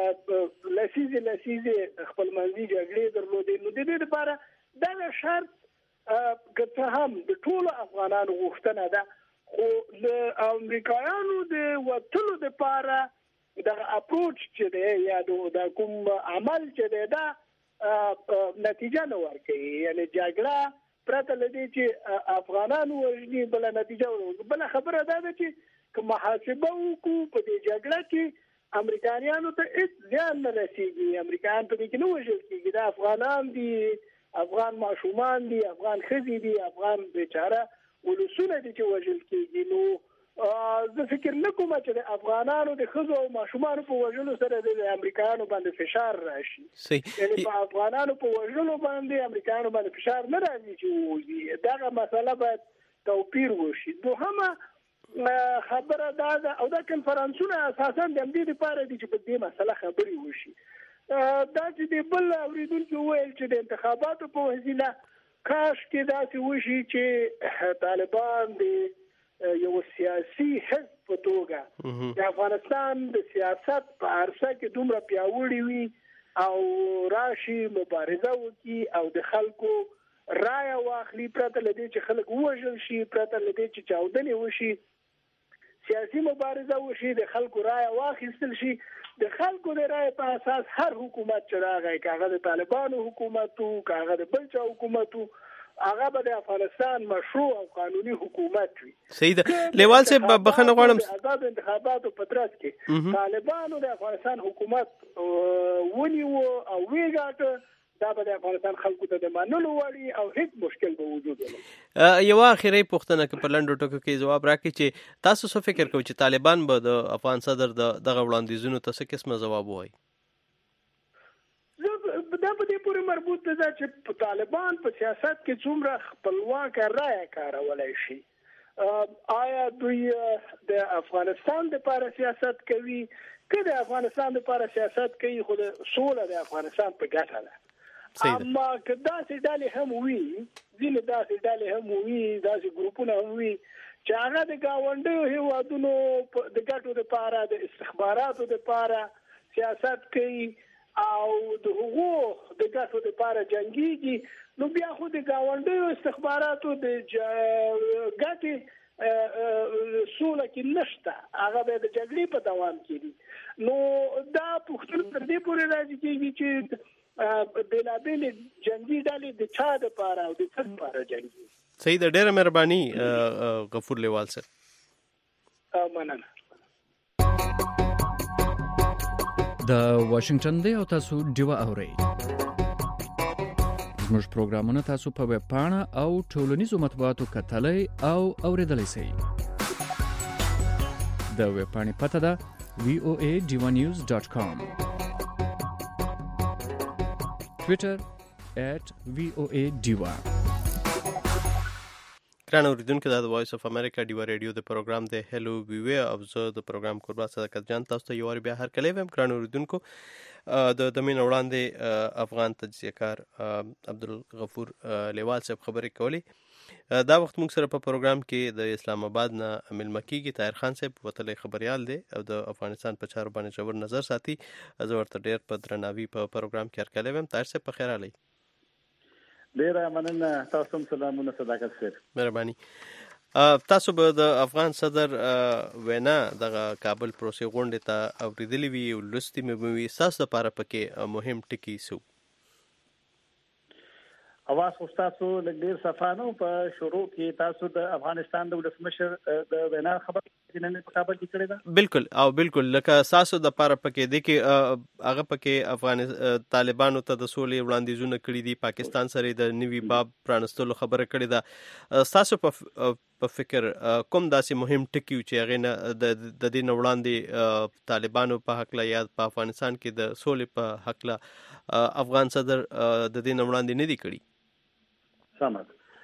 لسیزه خپل منځي جګړې درلودې. نو د دې لپاره دا شرط که هم د ټولو افغانانو غوښتنه ده، خو د امریکایانو د وتلو لپاره د اپروچ چې دی یا د کوم عمل چې دی دا نتیجه نه ورکوي، یعنی جګړه پرته له دې چې افغانانو وژني بله نتیجه ورکوي. بله خبره دا ده چې که محاسبه وکړو په دې جګړه کې امریکایانو ته هیڅ زیان نه رسیږي، امریکایان په دې کې نه وژل کېږي، دا افغانان دي، افغان ماشومان دي، افغان ښځې دي، افغان بیچاره ولسونه دي چې وژل کېږي. نو زه فکر نه کوم چې د افغانانو د ښځو او ماشومانو په وژلو سره د امریکایانو باندې فشار راشي، یعنی په افغانانو په وژلو باندې امریکایانو باندې فشار نه راځي چې ووځي. دغه مسله باید توپیر وشي. دوهمه خبره دا ده او دا کنفرانسونه اساسا د دې لپاره دي چې په دې مسله خبرې وشي. دا چې د بل اوریدونکو ویل چې د انتخاباتو په وسیله کاش کې داسې وشي چې طالبان د یو سیاسي حزب په توګه د افغانستان د سیاست په عرصه کې دومره پیاوړي وي او راشي مبارزه وکړي او د خلکو رایه واخلي، پرته له دې چې خلک ووژل شي، پرته له دې چې چاودنې وشي، سیاسي مبارزه وشي، د خلکو رایه واخیستل شي. د خلکو د رایې په اساس هر حکومت چې راغی، که هغه د طالبانو حکومت و، که هغه د بل چا حکومت و، هغه به د افغانستان مشروع او قانوني حکومت وي. صحیح ده. لیوال صاحب بخښنه غواړم، د آزاد انتخاباتو په ترڅ کې طالبانو د افغانستان حکومت ونیو او ویګاټه، دا به د افغانستان خلکو ته د منلو وړي او هیڅ مشکل به وجود نه. یو اخیری پوښتنه که په لنډو ټکو کې جواب راکړي چې تاسو څه فکر کوئ چې طالبان به د افغان صدر دغه وړاندیزونو ته څه قسمه ځواب ووایي؟ دا په دې پورې مربوط ده چې طالبان په سیاست کې څومره خپلواکه رایه کارولی شي. آیا دوی د افغانستان لپاره سیاست کوي؟ که د افغانستان لپاره سیاست کوي خو د سوله د افغانستان په ګټه ده. اما که داسې ډلې هم وي، ځینې داسې ډلې هم وي، داسې ګروپونه هم وي چې هغه د ګاونډیو هیوادونو د ګټو لپاره د استخباراتو لپاره سیاست کوي او د هغو د ګټو لپاره جنګیږي، نو بیا خو د ګاونډیو استخباراتو د ګټې سوله کې نشته، هغه به د جګړې په دوام کې دي. نو دا پوښتنه تر دې پورې راځي چې بېلابېلې جنګي ډلې د چا دپاره او د څه دپاره جنګي. صحیح ده. ډېره مهرباني غفور لیوال صاحب. مننه. د واشنگټن دی او تاسو ډیوه اورئ. زموږ پروګرامونه تاسو په ویب پاڼه او ټولنیزو مطبوعاتو کتلای او اوریدلای شئ. د ویب پاڼې پته ده voadivanews.com. Twitter @voadiva. ګران اوریدونکو دا د وایس اف امریکا ډیوا ریډیو د پروګرام د هلو وی او زه د پروګرام کوربا صداقت جان تاسو ته یو بیا هر کله ویم. ګران اوریدونکو د مين وړاندې افغان تجزیه‌کار عبدالغفور لیوال صاحب خبرې کولې. دا وخت موږ سره په پروګرام کې د اسلام آباد نه ملما کیږي طاهر خان صاحب وتلې خبريال دی او د افغانستان په چارو باندې ژور نظر ساتي. زه ورته ډېر په درناوي په پروګرام کې هر کله ویم. طاهر صاحب په خیر علي. ډیر مننه. تاسو هم سلامونه صداقت صاحب. مهرباني. تاسو به د افغان صدر وینا د کابل پروسې غونډې ته اوریدلې وي او لوستې مې وي. تاسو لپاره پکې مهم ټکي څه؟ اواز خو تاسو ډیر صفانو په شروع کې تاسو د افغانستان د ولسمشر د وینا خبر نن په کابل کې کړې ده. بالکل لکه تاسو د لپاره پکې د کې هغه پکې افغان طالبانو ته د سولې وړاندیزونه کړی دي، پاکستان سره د نوي باب پرانستلو خبره کړې ده. تاسو په فکر کوم داسې مهم ټکی چې هغه نه د دې وړاندې طالبانو په حق لا یا په افغانستان کې د سولې په حق لا افغان صدر د دې وړاندې نه دی کړی؟ سمات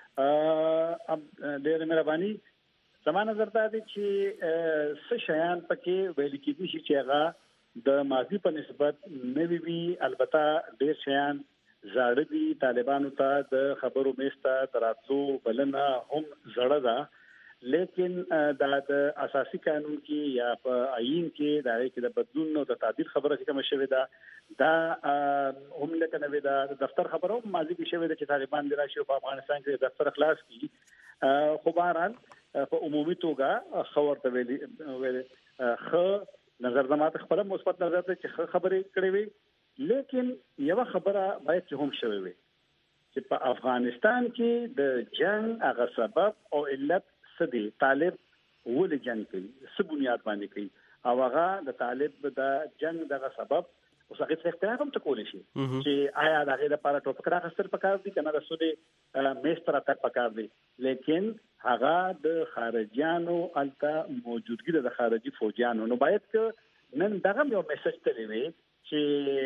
ډېر مهرباني. زما نظر دا دی چې څه شیان پکې ویل کېدي چې هغه د ماضي په نسبت نوي وي. البته ډېر شیان زاړه دي. طالبانو ته د خبرو میسته دراتلو بلنه هم زړه ده، لیکن دا د اساسي قانون کې یا په آئین کې دا کې د بدلون او د تعدیل خبره چې کوم شوې ده دا هم لکه نوې ده. دفتر خبرو ماضي کې شوې ده چې طالبان د راشي په افغانستان کې دفتر خلاص کی. خو بهرحال په عمومي توګه خبر ته ویلي خو نظر زمات خپل مثبت نظر ته چې خبرې کړې وي، لیکن یو خبره باید چې هم شوې وي چې په افغانستان کې د جنگ هغه سبب او علت سدي طالب ولې جنگ کوي، څه بنیاد باندې کوي، او هغه د طالب د جنگ دغه سبب اوس هغه څه اختیار هم تکول شي چې آیا دغه لپاره ټوپک راغستل پکار دي کنه د سودي میستر اتک پکار دي. لیکن هغه د خارجيانو الته موجودګي د خارجي فوجانو نو باید ک نن دغه یو میسج تللی وي چې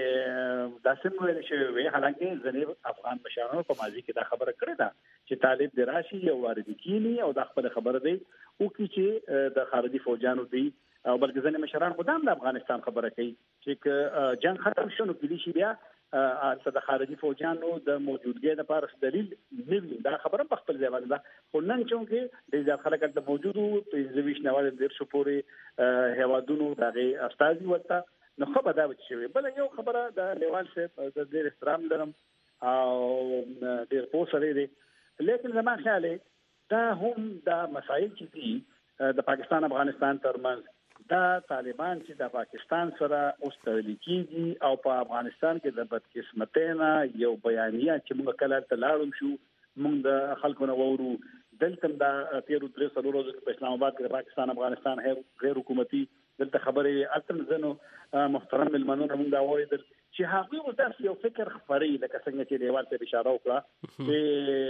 داسې ویل شوی وي. حالانکه ځنې افغان مشرانو په ماضي کې دا خبره کړې ده چې طالب د راشي یو وارد کینی او د خپل خبره دی او کی چې د خارجي فوجانو دی او بلکې ځنې مشران خدام د افغانستان خبره کوي چې جنگ ختم شونه کلی شي بیا د خارجي فوجانو د موجودګۍ لپاره دلیل نه وي. دا خبره په خپل ځای باندې ده. خو نن چې د خلک د موجودو په ځویش نوال د شو پورې هوادونو دغه استازي وته نو خو به دا وچوي. بل یو خبره د لیوال صاحب د ډېر احترام لرم او ډېر پوسره دي، لیکن زما خیال دا هم دا مسایل چې دي د پاکستان افغانستان ترمنځ دا طالبان چې د پاکستان سره اوستل کیږي او په افغانستان کې د بدقسمتۍ یو بیانیه چې موږ کله تلاړم شو موږ د خلکو نه وورو دلته دا 13 ورځې په اسلام آباد کې پاکستان افغانستان غیر حکومتي دلته خبرې اتم زنو محترم المنون موږ دا وایو چې هغه ورته یو فکر خبري لکه څنګه چې دیوال ته اشاره وکړه چې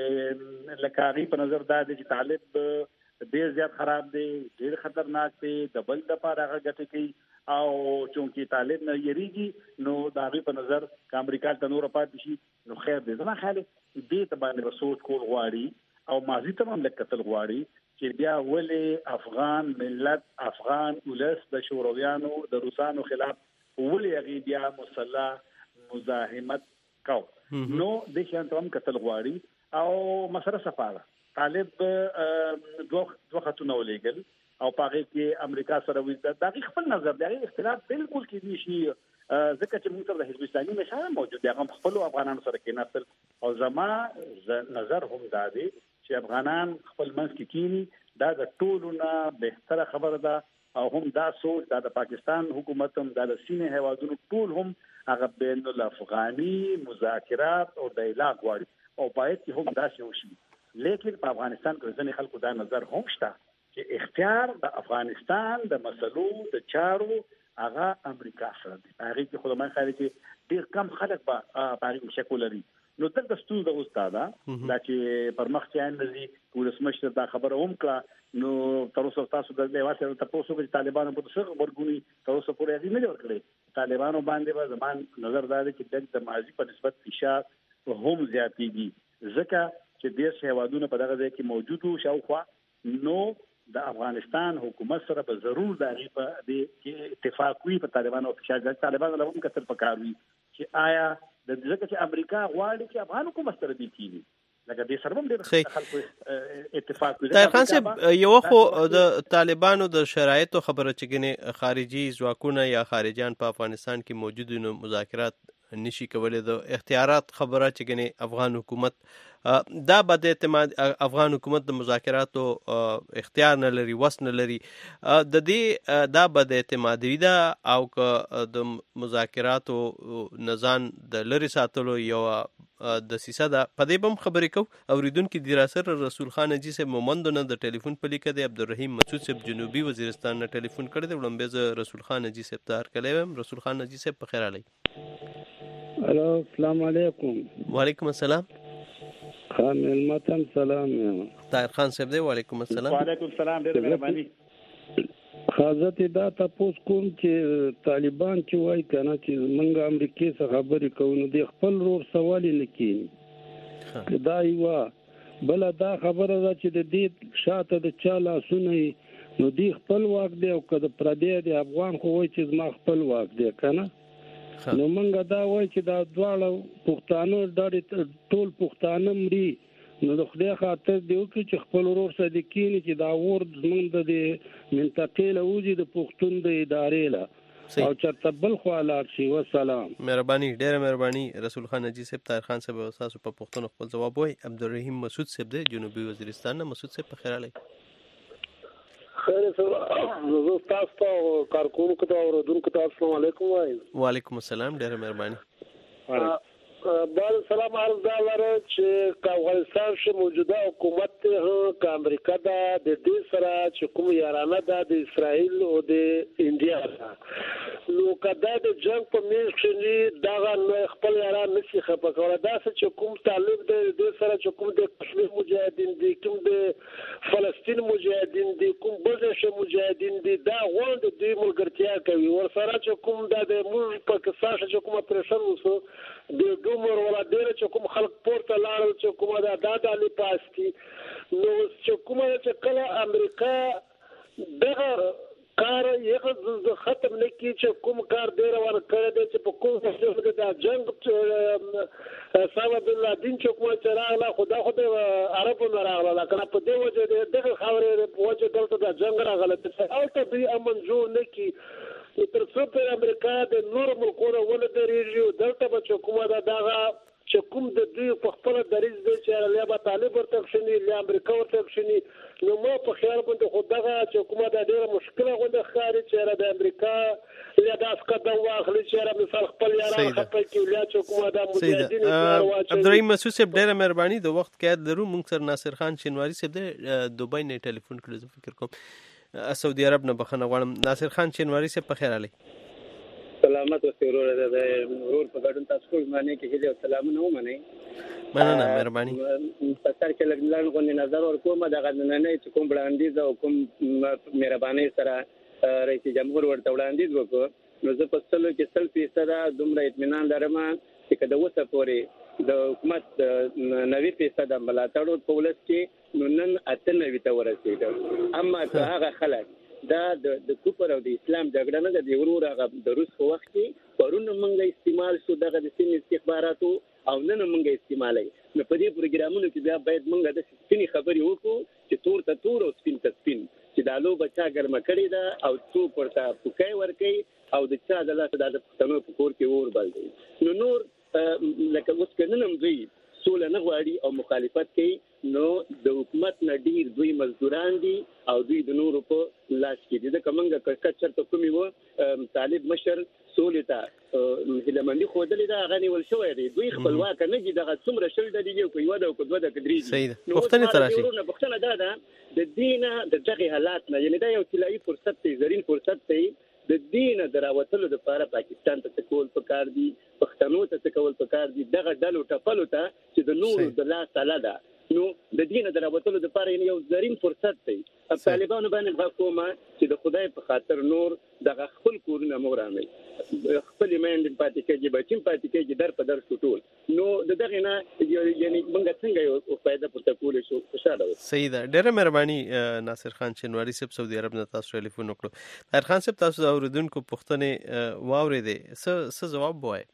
لکه هغه په نظر دا چې طالب ډیر زیات خراب دی، ډیر خطرناک دی، د بل د پاره هغه ګټه کوي او چونکی طالب نه یریږي نو دا غي په نظر ک امریکا ته نور پاتې شي نو خیر دی. زما خیال دې ته باندې رسوت کول غواړي او ماضي ته هم لکتل غواړي چې بیا ولې افغان ملت افغان ولس د شورویانو د روسانو خلاف ولې هغه بیا مسلح مزاحمت کو نو د شان ته هم کتل غواړي او مسره صفاله طالب دوه خطونه ولېګل او پاره کې امریکا سره وځي دا خپل نظر دی. اختلاف بالکل کې دي شي ځکه چې موږ د حزب اسلامي مشر موجود دي هغه خپل افغانانو سره کې نسل او زما نظر هم دا دی چې افغانان خپل منځ کې کینی دا د ټولو نه بهتره خبره ده او هم دا سوچ دا د پاکستان حکومت هم دا د سینې هوادونو ټول هم هغه بین الافغاني مذاکرات او ډایلاګ غواړي او باید چې هم دا شي وشي. لیکن په افغانستان کې ځینې خلکو دا نظر هم شته چې اختیار د افغانستان د مسلو د چارو هغه امریکا سره دی. هغه کې خدای خیر چې ډیر کم خلک به هغه مشکل لري نو دلته ستونزه اوسه دا چې پر مخ چې اندزي ولسمشر دا خبره هم کړه نو تر اوسه تاسو د لیواسه تاسو کې طالبانو په څه خبرګونی تر اوسه پورې اړین نه ورکړي طالبانو باندې به زمان نظر دا چې د ماضي په نسبت فشار هم زیاتېږي ځکه چې ډېر شهوادونه په دغه ځای کې موجود وو شاوخوا نو د افغانستان حکومت سره به ضرور د هغې په دې اتفاق وي په طالبانو او فشار طالبانو له هم کتل پکار وي چې آیا د ځکه چې امریکا غواړي چې افغان حکومت سره دې کېږي لکه دې سره هم ډېر خلکو اتفاق وي. طاهر خان صاحب یو خو د طالبانو د شرایطو خبره چې ګنې خارجي ځواکونه یا خارجيان په افغانستان کې موجود نو مذاکرات نشي کولای د اختیارات خبره چې ګنې افغان حکومت دا بد اعتماد افغان حکومت د مذاکراتو اختیار نه لري وس نه لري د دې دا بد اعتمادي ده او که د مذاکراتو نزان د لری ساتلو یو د سیسه ده په دې بم خبرې کو اوریدونکو د راسر رسول خان اجي سه مومند نه د ټلیفون په لیکه د عبدالرحیم مسعود صاحب جنوبي وزیرستان نه ټلیفون کړی د ولمبه رسول خان اجي صاحب تار کلیم رسول خان اجي صاحب په خیر علي. الو السلام علیکم. وعلیکم السلام. خان المتن سلام یا طاهر خان صاحب دی. وعلیکم السلام. وعلیکم السلام. ډېر مهرباني. حضرت دا تاسو کوم چې طالبان چې وای کنه چې موږ امریکای څخه خبرې کوو نو د خپل رور سوال نه کینی دا یو بل دا خبره ده چې د دې شاته د چا لاسونه نو دی خپل واک دی او کله پردی دی افغان خو وای چې ما خپل واک دی کنه نو موږ دا وای چې دا دواړه پښتانه د ټول پښتانه مري نو د خدای خاطر دی چې خپل ورور سره د کینی چې دا ور موږ د منطقې له وځي د پښتون د ادارې له او چرته بل خو علاق شي. والسلام. مهرباني ډېر مهرباني رسول خان اجي صاحب. طاهر خان صاحب تاسو په پښتون خپل جواب وای. عبدالرحیم مسعود صاحب دی جنوبي وزیرستان نه. مسعود صاحب په خیر علي. خیر زه تاسو ته کارکونکو ته اوریدونکو ته السلام علیکم وایم. وعلیکم السلام. ډېر مهرباني. بل سلام عرض دا لره چې افغانستان شي موجوده حکومت ته امریکا دا د دې سره چې کوم یارانه ده د اسرائیل او د انډیا نو کدا د جنگ په میز کې دا خپل یاران نشي خپه کولای دا چې کوم طالب د دې سره چې کوم د کشمیر مجاهدین دي کوم د فلسطین مجاهدین دي کوم بلش مجاهدین دي دا غوند د ملګرتیا کوي ور سره چې کوم د موږ په کساشه چې کوم پرشن وسو د ګمر ولا ډېر چې کوم خلک پورته لاړل چې کومه دا دالي پاستی نو چې کومه چې کله امریکا دغه کار یې ختم نه کی چې کوم کار ډېر ور کړی دی چې په کوم څه د جنگ صاحب بن لادن چې کومه چې راغله خدا عربو نه راغله کنه په دې وجه دغه خبرې په وجه دلته د جنگ راغله چې او ته به منظور نه کی تر څو په امریکا د نور ملکونو ول درېږي دلته به کومه دغه چې کوم د دوی په خپل دریځ دی چې له با طالب ورته شنی له امریکا ورته شنی نو مو په خیال باندې خدغه چې کومه د ډیره مشکله غونډه خاري چې د امریکا له داس قدم واخلي چې مثال خپل یاران خپل کې ولیا چې کومه د مجاهدین عبدالرحیم مسعود صاحب ډیره مهرباني د وخت کې درو مونږ سره ناصر خان شینواری صاحب د دوبۍ نه ټلیفون کړو فکر کوم سعودي عرب نه بخنه غواړم. ناصر خان شینواری صاحب په خیر علي. سلامت اوسئ ورور په ګډون تاسو کوم معنی کې هلي سلامونه ومنئ. مننه مهرباني. په سر کې لږ غونډه نظر ورکوم د غننه چې کوم وړاندیز او کوم مهرباني سره رئیس جمهور ورته وړاندیز وکړ نو زه په سلو کې 100% دومره اطمینان لرم چې کله وسه پورې د حکومت 90% ملاتړ په ولس کې نو نن 98 ته ورسېږي. اما که هغه خلک دا د کوپر او د اسلام جګړه نه د ورور هغه د روس په وخت کې پرونه موږ استعمال شو دغه د سیمې استخباراتو او نن موږ استعمالای نو په دې پروګرامونو کې بیا باید موږ د سپینې خبرې وکړو چې تور ته تور او سپین ته سپین چې د لو بچا ګرمه کړی دا او څوک ورته پوکای ورکي او د چا د لاس د پښتنو په کور کې اور بل دی نو نور لکه اوس کنه نم دوی سول نه غواړي او مخالفت کوي نو د حکومت نه ډیر دوی مزدوران دي او دوی د نورو په لاس کې دي. د کومنګ کچر ته کومي وو طالب مشر سولتا هلمندي خودلې دا غني ول شوې دي دوی خپلواک نه دي دغه څومره شل د دي کوي ودا او دوه د کډري نو وختونه تراشي نو وختونه دا د دینه د دغه حالات نه یعنی دا یو طلایی فرصت دی زرین فرصت دی د دین دراوتلو لپاره پاکستان ته کول پکار دي، پښتنو ته کول پکار دي، دغه ډلو ټپلو ته چې د نور د لاس تعالی ده نو د دین دراوتلو لپاره یو زرین فرصت دی. طالبانو باندې حکومت چې د خدای په خاطر نور دغه خپل کورونه مورامي خپل مېند پاتې کېږي، بچیم پاتې کېږي در په در ټول نو دغه نه یعنی موږ څنګه یو فائدہ پورته کولای شو. خوشاله و. صحیح ده. ډېره مهرباني ناصر خان شینواری صاحب سعودي عرب نه تاسو ټلیفون وکړو. طاهر خان صاحب تاسو د اوریدونکو پوښتنې واورېدې، څه جواب وایي؟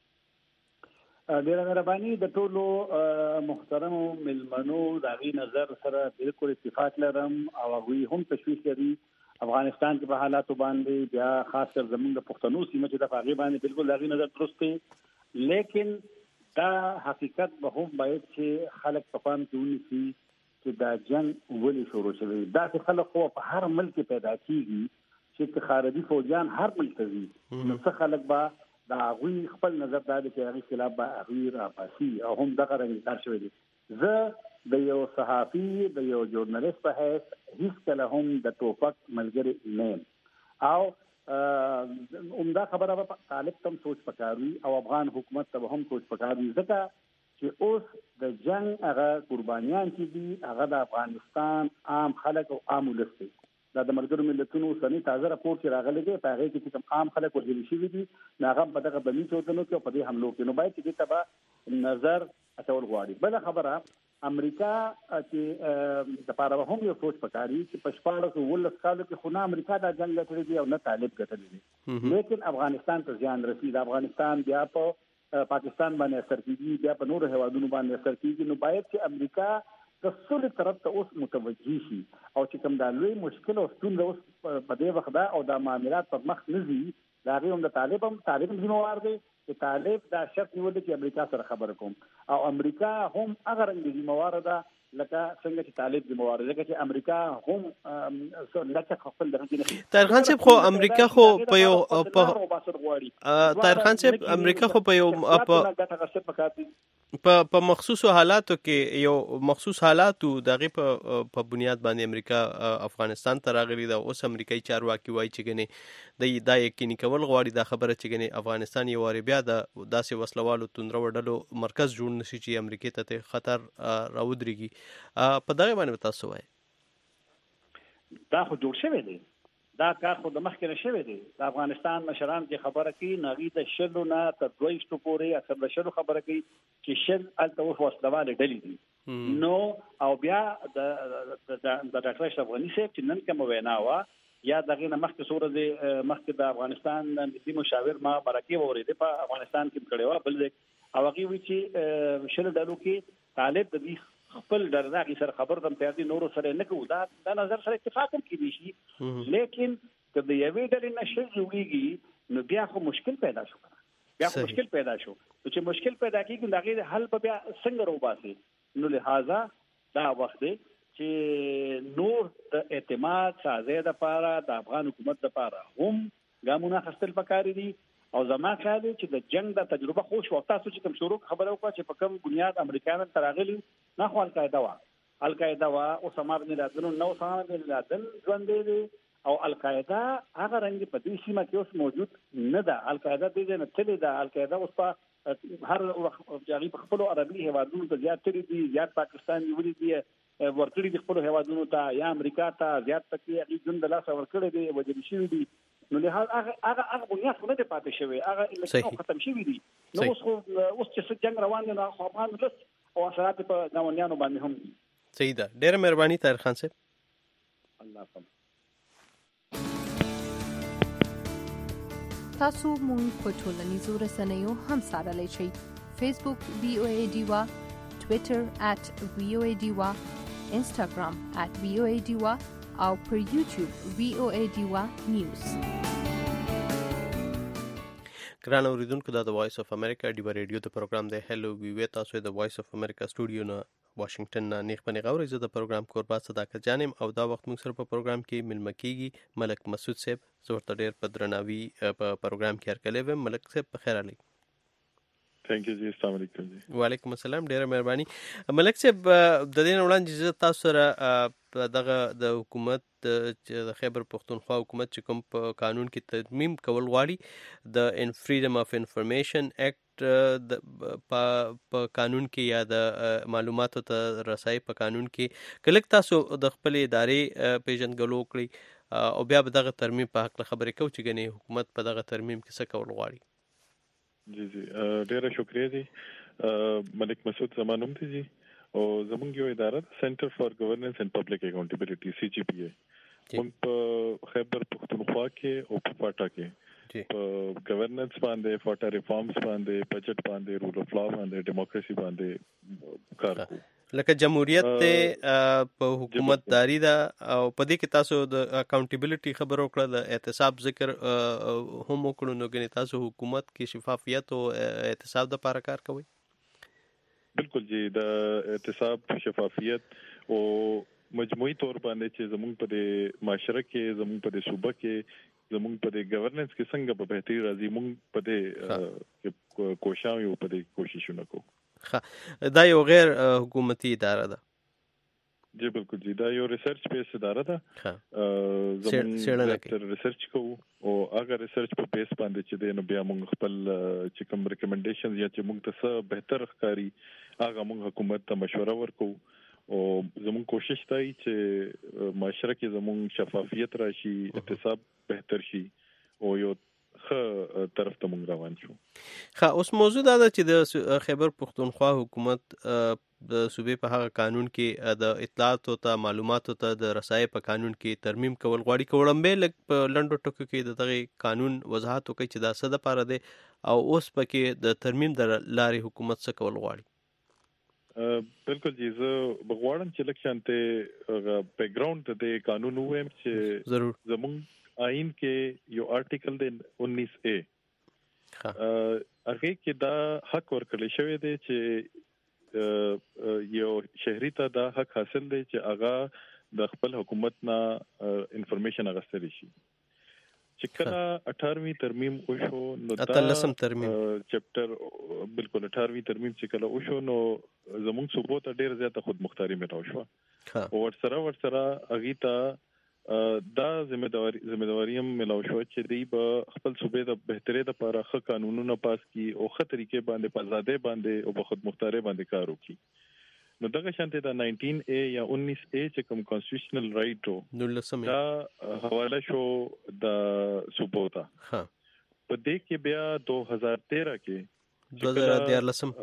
ډېره مهرباني. د ټولو محترمو ملمنو د هغې نظر سره بالکل اتفاق لرم او هغوی هم تشویش لري افغانستان کې په حالاتو باندې، بیا خاص کر زموږ د پښتنو سیمه چې د هغې باندې بالکل د هغې نظر درست دی، لیکن دا حقیقت به هم باید چې خلک په پام کې ونیسي چې دا جنګ ولې شروع شوی. داسې خلک خو په هر ملک کې پیدا کېږي چې خارجي فوجیان هر ملک ته ځي، نو څه خلک به دا هغوی خپل نظر دا دی چې هغې خلاف به هغوی راباسي او هم دغه رنګ کار شوی دی. زه د یو صحافي د یو ژورنالیست په حیث هیڅکله هم د ټوپک ملګری نه یم او عمده خبره به طالب ته هم سوچ پکار وي او افغان حکومت ته هم سوچ پکار وي، ځکه چې اوس د جنګ هغه قربانیان چې دي هغه د افغانستان عام خلک او عام ولس دي. دا د ملګرو ملتونو اوسنی تازه راپور چې راغلی دی په هغې کې چې کوم عام خلک وژلي شوي دي نو هغه په دغه بمي چاودنو کې او په دې حملو کې، نو باید چې دې ته به نظر اچول غواړي. بله خبره امریکا چې دپاره به هم یو سوچ پکار وي چې په 1419 کالو کې خو نه امریکا دا جنګ ګټلی دی او نه طالب ګټلی دی، لیکن افغانستان ته زیان رسي. د افغانستان بیا په پاکستان باندې اثر کېږي، بیا په نورو هیوادونو باندې اثر کېږي، نو باید چې امریکا د سولې طرف ته اوس متوجه شي او چې کوم دا لوی مشکل او ستونزه اوس په دې وخت ده او دا معاملات پر مخ نه ځي، د هغې هم د طالب ذمهوار دی چې طالب دا شرط نیولی چې امریکا سره خبره کوم او امریکا هم هغه رنګ ذمهواره ده لکه څنګه چې طالب ذمهوار دی، ځکه چې امریکا هم لکه خپل دغه کې طاهر خان صاحب خو امریکا خو په یو طاهر خان صاحب امریکا خو په یو په مخصوصو حالاتو کې یو مخصوص حالاتو دغه په بنیاد باندې امریکا افغانستان ته راغلی دا. اوس امریکایي چارواکي وایي چې ګنې دا یقیني کول غواړي دا خبره چې ګنې افغانستان یو وارې بیا د داسې وسلوالو توندرو ډلو مرکز جوړ نشي چې امریکا ته خطر راودرېږي. په دغه باندې تاسو وایي دا خو جوړ شوی دی، دا کار خو د مخکې نه شوی دی. د افغانستان مشران چې خبره کوي نو د شلو نه تر 22 پورې اکثر د شلو خبره کوي چې شل هلته اوس وسلوالې ډلې دي. نو او بیا د ډاکټر اشرف غني صاحب چې نن کومه وینا وه یا دغې نه مخکې څو ورځې مخکې د افغانستان ملي مشاور ما مرکې واورېدې په افغانستان کې کړې وه بل ځای او هغې وایي چې شلو ډلو کې طالب د دې خپل ډرناغي سره خبر دم ته دي نورو سره نه کوو، دا نظر سره اتفاق هم کېدی شي، لیکن که د یوې ډلې نه شل جوړېږي نو بیا خو مشکل پیدا شو، نو چې مشکل پیدا کېږي نو هغې حل به بیا څنګه روباسي. نو لہذا دا وخت دی چې نور د اعتماد سازۍ دپاره د افغان حکومت دپاره هم ګامونه اخیستل پکار دي او زما خیال دی چې د جنگ د تجربه خو شو. تاسو چې کوم شروع خبره وکړه چې په کوم بنیاد امریکایان تر راغلي نه خو القاعده وا اسامه بن لادن نو اسامه بن لادن ژوندې دي او القاعده هغه رنګ په دې سیمه کې اوس موجود نه ده. القاعده دې نه تللی ده، القاعده اوس په هر وخت جاري په خپل عربي هیوادونو ته زیات تللی دي، زیات پاکستان نیولي دي ورکړي دي خپل هیوادونو ته یا امریکا ته زیات پکې هغې ژوند د لاسه ورکړی دی وژل شوي دي. نو لهذا هغه بنیاد خو نه دی پاتې شوی، هغه الکترون ختم شوي دي. نو اوس چې جنګ روان دی نو خو افغان ولس او اثرات په ګاونډیانو باندې هم دي. صحیح ده. ډېره مهرباني طاهر خان صاحب. الله حافظ. تاسو مونږ په ټولنیزو رسنیو هم څارلی شئ. فیسبوک VOA ډیوا، ټویټر @VOA ډیوا، انسټاګرام @VOA ډیوا او پر یوټیوب VOA ډیوا نیوز. ګران اوریدونکو دا د وایس اف امریکا ډیوا ریډیو ته پروګرام دی. هلو وی تاسو د وایس اف امریکا سټوډیو نه واشنگټن نه نیغ په نیغ اورئ. زه د پروګرام کوربا صداقت جانم او دا وخت موږ سره په پروګرام کې ملمه کېږي ملک مسعود صاحب. زه ورته ډېر په درناوي په پروګرام کې هرکلی ویم. ملک صاحب په خیر راغلی. تھینک یو جی. السلام علیکم جی. وعلیکم السلام. ډېره مهرباني. ملک صاحب د دې نه وړاندې زه تاسو سره په دغه د حکومت د خیبر پختونخوا حکومت چې کوم په قانون کې ترمیم کول غواړي د فریډم اف انفارمیشن ایکټ په قانون کې یا د معلوماتو ته رسایي په قانون کې کله تاسو د خپل ادارې پیژندګلو کړی او بیا به دغه ترمیم په حق خبرې کوو چې ګنې حکومت په دغه ترمیم کې څه کول غواړي. جی ډیره شکریہ جی. ملک مسعود زمانوم دی جی او زمونږ یو اداره سنټر فار ګورننس اینڈ پبلک اکاؤنټیبلټي CGPA موږ په خیبر پختونخوا کې او په پاټا کې په ګورننس باندې فاټا ریفارمز باندې بجټ باندې رول اف لا باندې ډیموکراسي باندې کار کوو. لکه جمهوریت ته په حکومت داری دا او په دې کې تاسو د اکاونټیبلټي خبرو کړه د احتساب ذکر هم وکړو نو ګنې تاسو حکومت کې شفافیت او احتساب د لپاره کار کوئ. بالکل جی د احتساب شفافیت او مجموعي تور باندې چې زموږ په د معاشره کې زموږ په د صوبه کې زموږ په د ګورننس کې څنګه په بهتري راځي موږ په د کوشاو یو په د کوششونه کوو. دا یو غیر حکومتي اداره ده. جی بالکل جی دا یو ریسرچ بیس اداره ده. زموږ ریسرچ کوو او هغه ریسرچ په بیس باندې چې د نو بیا موږ خپل چې کوم ریکمنډیشنز یا چې موږ ته بهتر ښکاري هغه موږ حکومت ته مشوره ورکو او زموږ کوشش دی چې معاشره کې زموږ شفافیت راشي احتساب بهتر شي او یو طرف ته موږ روان شو. اوس موضوع دا ده چې د خیبر پختونخوا حکومت د صوبې په هغه قانون کې د اطلاعاتو ته معلوماتو ته د رسایي په قانون کې ترمیم کول غواړي. کوړمبه لک په لندو ټکو کې د دغه قانون وضاحت وکړي چې دا څه د پاره دی او اوس پکې د ترمیم د لارې حکومت څه کول غواړي. بالکل جی زه بغواړم چې لکشانته بیک گراوند د قانون ویم چې ضرور زموږ آئین کې یو آرټیکل دی 19A هغه کې دا حق ورکړل شوی دی چې یو شهري ته دا حق حاصل دی چې هغه د خپل حکومت نه انفارمیشن اغستلی شي. چې کله 18وی ترمیم وشو نو دا 18 ترمیم چپټر بالکل 18وی ترمیم چې کله وشو نو زموږ صوبو ته ډیر زیاته خود مختاری ملاو شو او ورسره اغه ته دا ذمہداري هم ملاو شو چې دی په خپل صوبې د بهتري د لپاره ښه قانونونه پاس کی او ښه طریقې باندې په آزادۍ باندې او په خود مختاری باندې کار وکړي. نو دغه شانته دا 19A یا 19A چې کوم کانسټیټیوشنل رائټ دا حواله شو د صوبو ته. په دې کې بیا 2013 کې 2013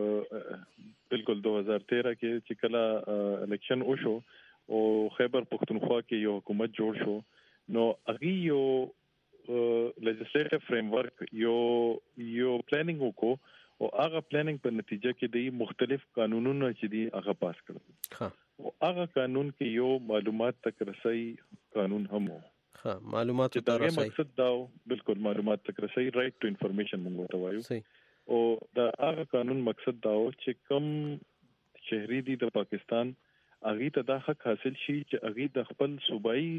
بالکل 2013 کې چې کله الیکشن وشو او خیبر پختونخوا کې یو حکومت جوړ شو نو هغه یو لیجسلیټیو فریم ورک یو پلانینګ وکړو او هغه پلانینګ په نتیجه کې د مختلف قانونونو چې دی هغه پاس کړل. او هغه قانون کې یو معلومات تک رسي قانون هم وو. معلومات تک رسي مقصد دا بالکل معلومات تک رسي رائټ ټو انفارمیشن موږ ته وایو. او دا هغه قانون مقصد دا و چې کم شهري دي د پاکستان هغه ته دا حق حاصل شي چې هغه د خپل صوبایي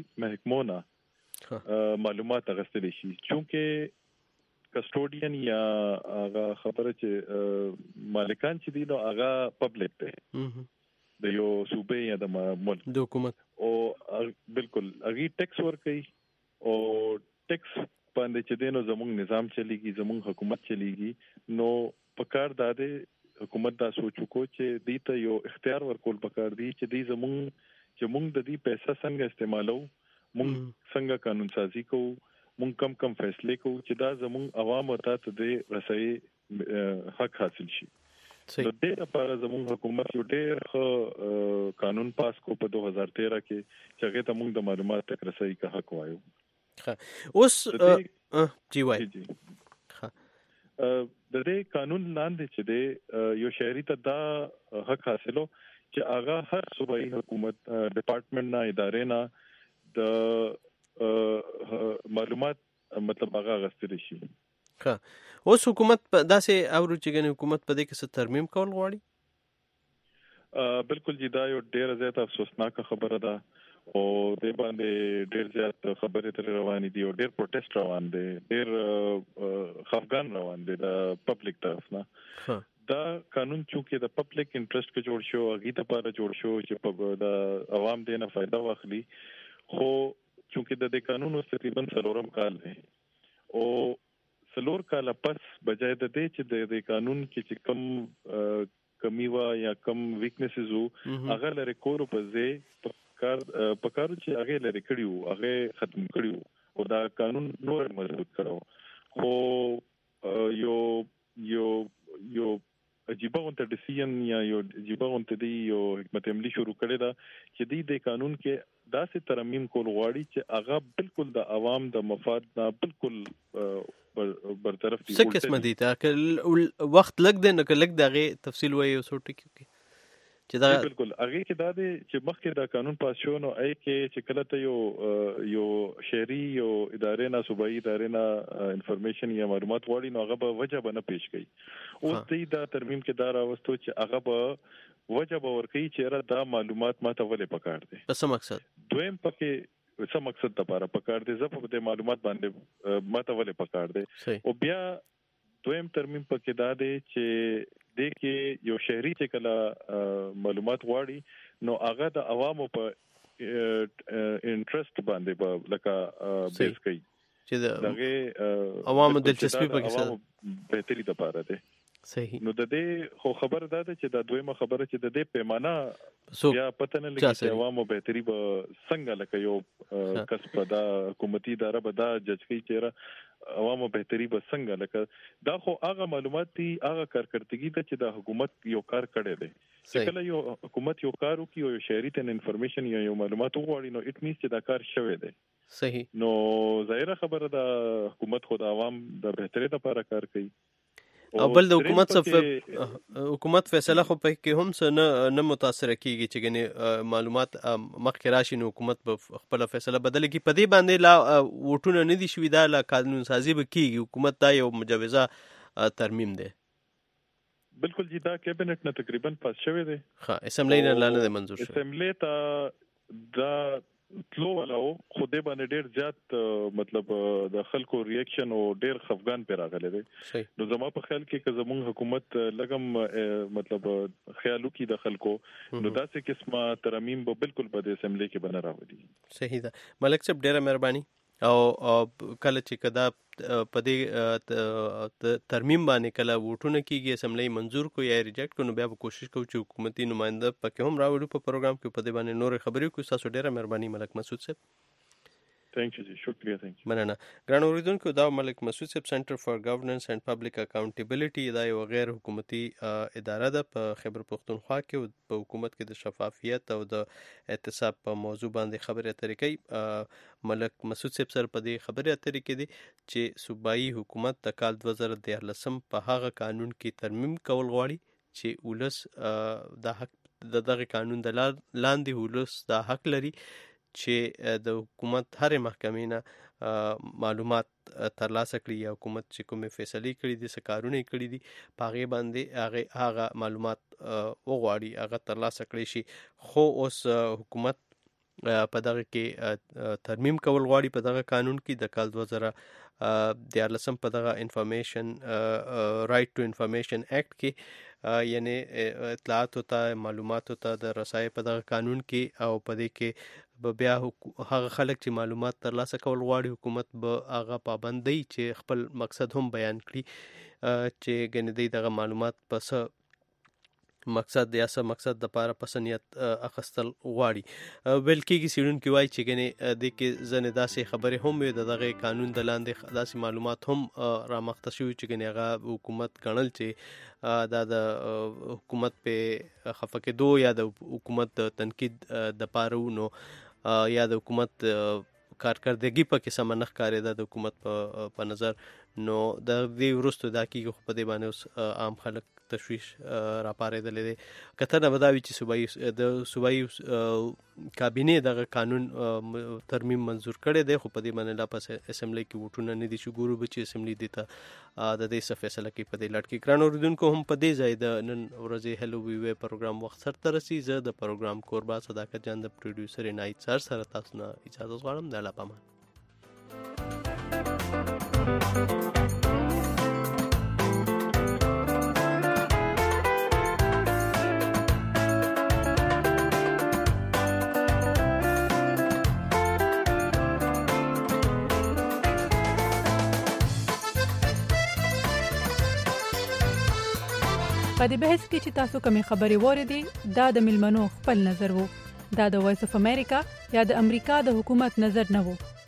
محکمونه معلومات اغستلی شي. چونکه کسټوډین یا هغه خبره چې مالکان چې دي نو هغه پبلک دی د یو صوبې یا د ملک د حکومت او بالکل هغه ټیکس ورکوي او ټیکس باندې چې دینو زموږ نظام چلیږي زموږ حکومت چلیږي. نو پکار داده حکومت دا سوچو کو چې دی ته یو اختیار ورکول پکار دی چې دی زموږ د دې پیسې څنګه استعمالو موږ څنګه قانون سازي کوو موږ کم فیصله کوو چې دا زموږ عوام ته د رسایي حق حاصل شي. نو د لپاره زموږ حکومت یو ډېر قانون پاس کو په 2013 کې چې هغه ته موږ د معلومات تک رسایي کا حق وایو. اوس جی وای د دې قانون لاندې چې د یو شهري ته دا حق حاصلو چې هغه هر صوبایي حکومت ډپارټمنټ نه ادارې نه د معلومات مطلب هغه غستری شي. اوس حکومت په داسې اورو چې ګنې حکومت په دې کې څه ترمیم کول غواړي. بالکل جی دا یو ډېر زیات افسوسناک خبره ده او د باندې ډېر زیات خبرې تر روانې دي او ډېر پروټیسټ روان دي ډېر خفګان روان دي د پبلک طرف نه. دا قانون چې د پبلک انټرست کې جوړ شو هغه ته لپاره جوړ شو چې د عوام دینه فائدہ واخلي خو چې د قانون تقریبا 4 کال دی او 4 کال پس بجای د دې چې د قانون کې چې کم کمی وا یا کم ویکنیسز وو هغه لري کولو په ځای پکارو چې هغه لري کړیو هغه ختم کړیو او دا قانون نور مضبوط کړو خو یو عجیبه غونډه ډیسیژن یا یو عجیبه غونډه دی یو حکمت عملی شروع کړي دا چې د قانون کې داسې ترمیم کول غواړي چې هغه بالکل د عوام د مفاد نه بالکل برطرف دي. څه قسمه دي تا وخت لګ دی نو لګ دغه تفصیل وایي او څه ټکی چې دا بالکل هغه کې دا دی چې مخکې دا قانون پاس شو نو اې کې چې کله ته یو شهري یو ادارې نه صوبایي ادارې نه انفارمیشن یا معلومات غواړي نو هغه به وجه بنه پیش کړي اوس دې دا ترمیم کې دا راوستو چې هغه به وجه به ورکړي چې دا معلومات ماته ولې پکار دي څه مقصد دویم پکې څه مقصد لپاره پکار دي زه په دې معلومات باندې ماته ولې پکار دي او بیا دویم ترمیم پکې دا دی چې د کې یو شهري چې کله معلومات غواړي نو هغه د عوامو په انټرست باندې لکه بیس کوي چې د عوامو دلچسپي پکې څه بهتري د پاره ده صحیح نو د دې خو خبر ده چې د دویمه خبره چې د دې پیمانه یا پته نه لګي چې عوامو بهتري به څنګه لکه یو کسب دا حکومتي اداره به دا جج کوي چې عوامو بهتري به څنګه لکه دا خو هغه معلومات دي هغه کارکړتګي ده چې د حکومت یو کار کړی دی چې کله یو حکومت یو کار وکړي او یو شهري ته انفارمیشن یا یو معلومات وغواړي نو اټ مینز چې دا کار شوی دی صحیح نو ظاهره خبره ده حکومت خو د عوام د بهتري لپاره کار کوي او بل د حکومت فیصله خو په کې هم څه نه متاثر کیږي چې ګنې معلومات مخکې راشي نو حکومت په خپل فیصله بدل کی په دې باندې لا وټونه نه دي شوي دا لا قانون سازي به کیږي حکومت دا یو مجوزه ترمیم دی بالکل جی دا کابینټ نه تقریبا پاس شوی دی ها اسمبلی نه لاندې منظور شو اسمبلی ته دا تلو ولاو خو دې باندې ډېر زیات مطلب د خلکو ریاکشن او ډېر خفګان پر راغلی دی نو زما په خیال کې چې زموږ حکومت لګم مطلب خیالو کې د خلکو نو داسې قسمه ترمیم به بالکل په دې اسمبلی کې بنه راوړي صحیح ده ملک صاحب ډېره مهرباني او کله چې کدا په دې ترمیم باندې کله ووټونه کیږي اسمبلی منظور کو یا ریجیکټ کو نو بیا به کوشش کوو چې حکومتي نماینده پکې هم راوړو په پروګرام کې په دې باندې نور خبرې کوو تاسو ډیره مهرباني ملک مسعود صاحب تھینک یو جی شکریہ تھینک یو مننه ګران اوریدونکو دا ملک مسعود صاحب سنټر فار گورننس اینڈ پبلک اکاونټیبلټي دا یو غیر حکومتي اداره ده په خیبر پختونخوا کې په حکومت کې د شفافیت او د احتساب په موضوع باندې خبرې اترې کوي ملک مسعود صاحب سره په دې خبرې اترې کې دي چې صوبایي حکومت د کال 2013 په هغه قانون کې ترمیم کول غواړي چې ولس د حق دغه قانون د لاندې ولس د حق لري چې د حکومت هرې محکمې نه معلومات ترلاسه کړي یا حکومت چې کومې فیصلې کړي دي څه کارونه یې کړي دي په هغې باندې هغه معلومات وغواړي هغه ترلاسه کړی شي خو اوس حکومت په دغه کې ترمیم کول غواړي په دغه قانون کې د کال 2013 په دغه انفارمیشن رائټ ټو انفارمیشن ایکټ کې یعنی اطلاعاتو ته معلوماتو ته د رسایي په دغه قانون کې او په دې کې بیا هغه خلک چې معلومات ترلاسه کول غواړي حکومت به هغه پابندي چې خپل مقصد هم بیان کړي چې ګنې دی دغه معلومات پس مقصد یا څه مقصد د پاره پسنیت اخستل غواړي ویل کېږي سیډونکي وایي چې ګنې د کې ځنې داسې خبرې هم وي د دغه قانون د لاندې داسې معلومات هم رامخته شوي چې ګنې هغه حکومت ګڼل چې دا د حکومت په خفه کېدو یا د حکومت د تنقید د پاره نو یا د حکومت کارکردګي پکې سم نه ښکارېده د حکومت په نظر نو د دې وروسته دا کېږي خو په دې باندې اوس عام خلک تشویش راپارېدلی دی که نه به دا وي چې د صوبایي کابینې دغه قانون ترمیم منظور کړی دی خو په دې باندې لا په اسمبلی کې ووټونه نه دي چې ګورو به چې اسمبلی دې ته د دې څه فیصله کوي په دې لړ کې ګرانو اورېدونکو هم په دې ځای د نن ورځې هلو وی وی پروګرام وخت سرته رسي زه د پروګرام کوربا صداقت جان د پروډیوسر عنایت سره تاسو نه اجازه غواړم د الله پامان په دې بحث کې چې تاسو کومې خبرې واورېدې دا د ملمنو خپل نظر وو. دا د وایس اف امریکا یا د امریکا د حکومت نظر نه وو.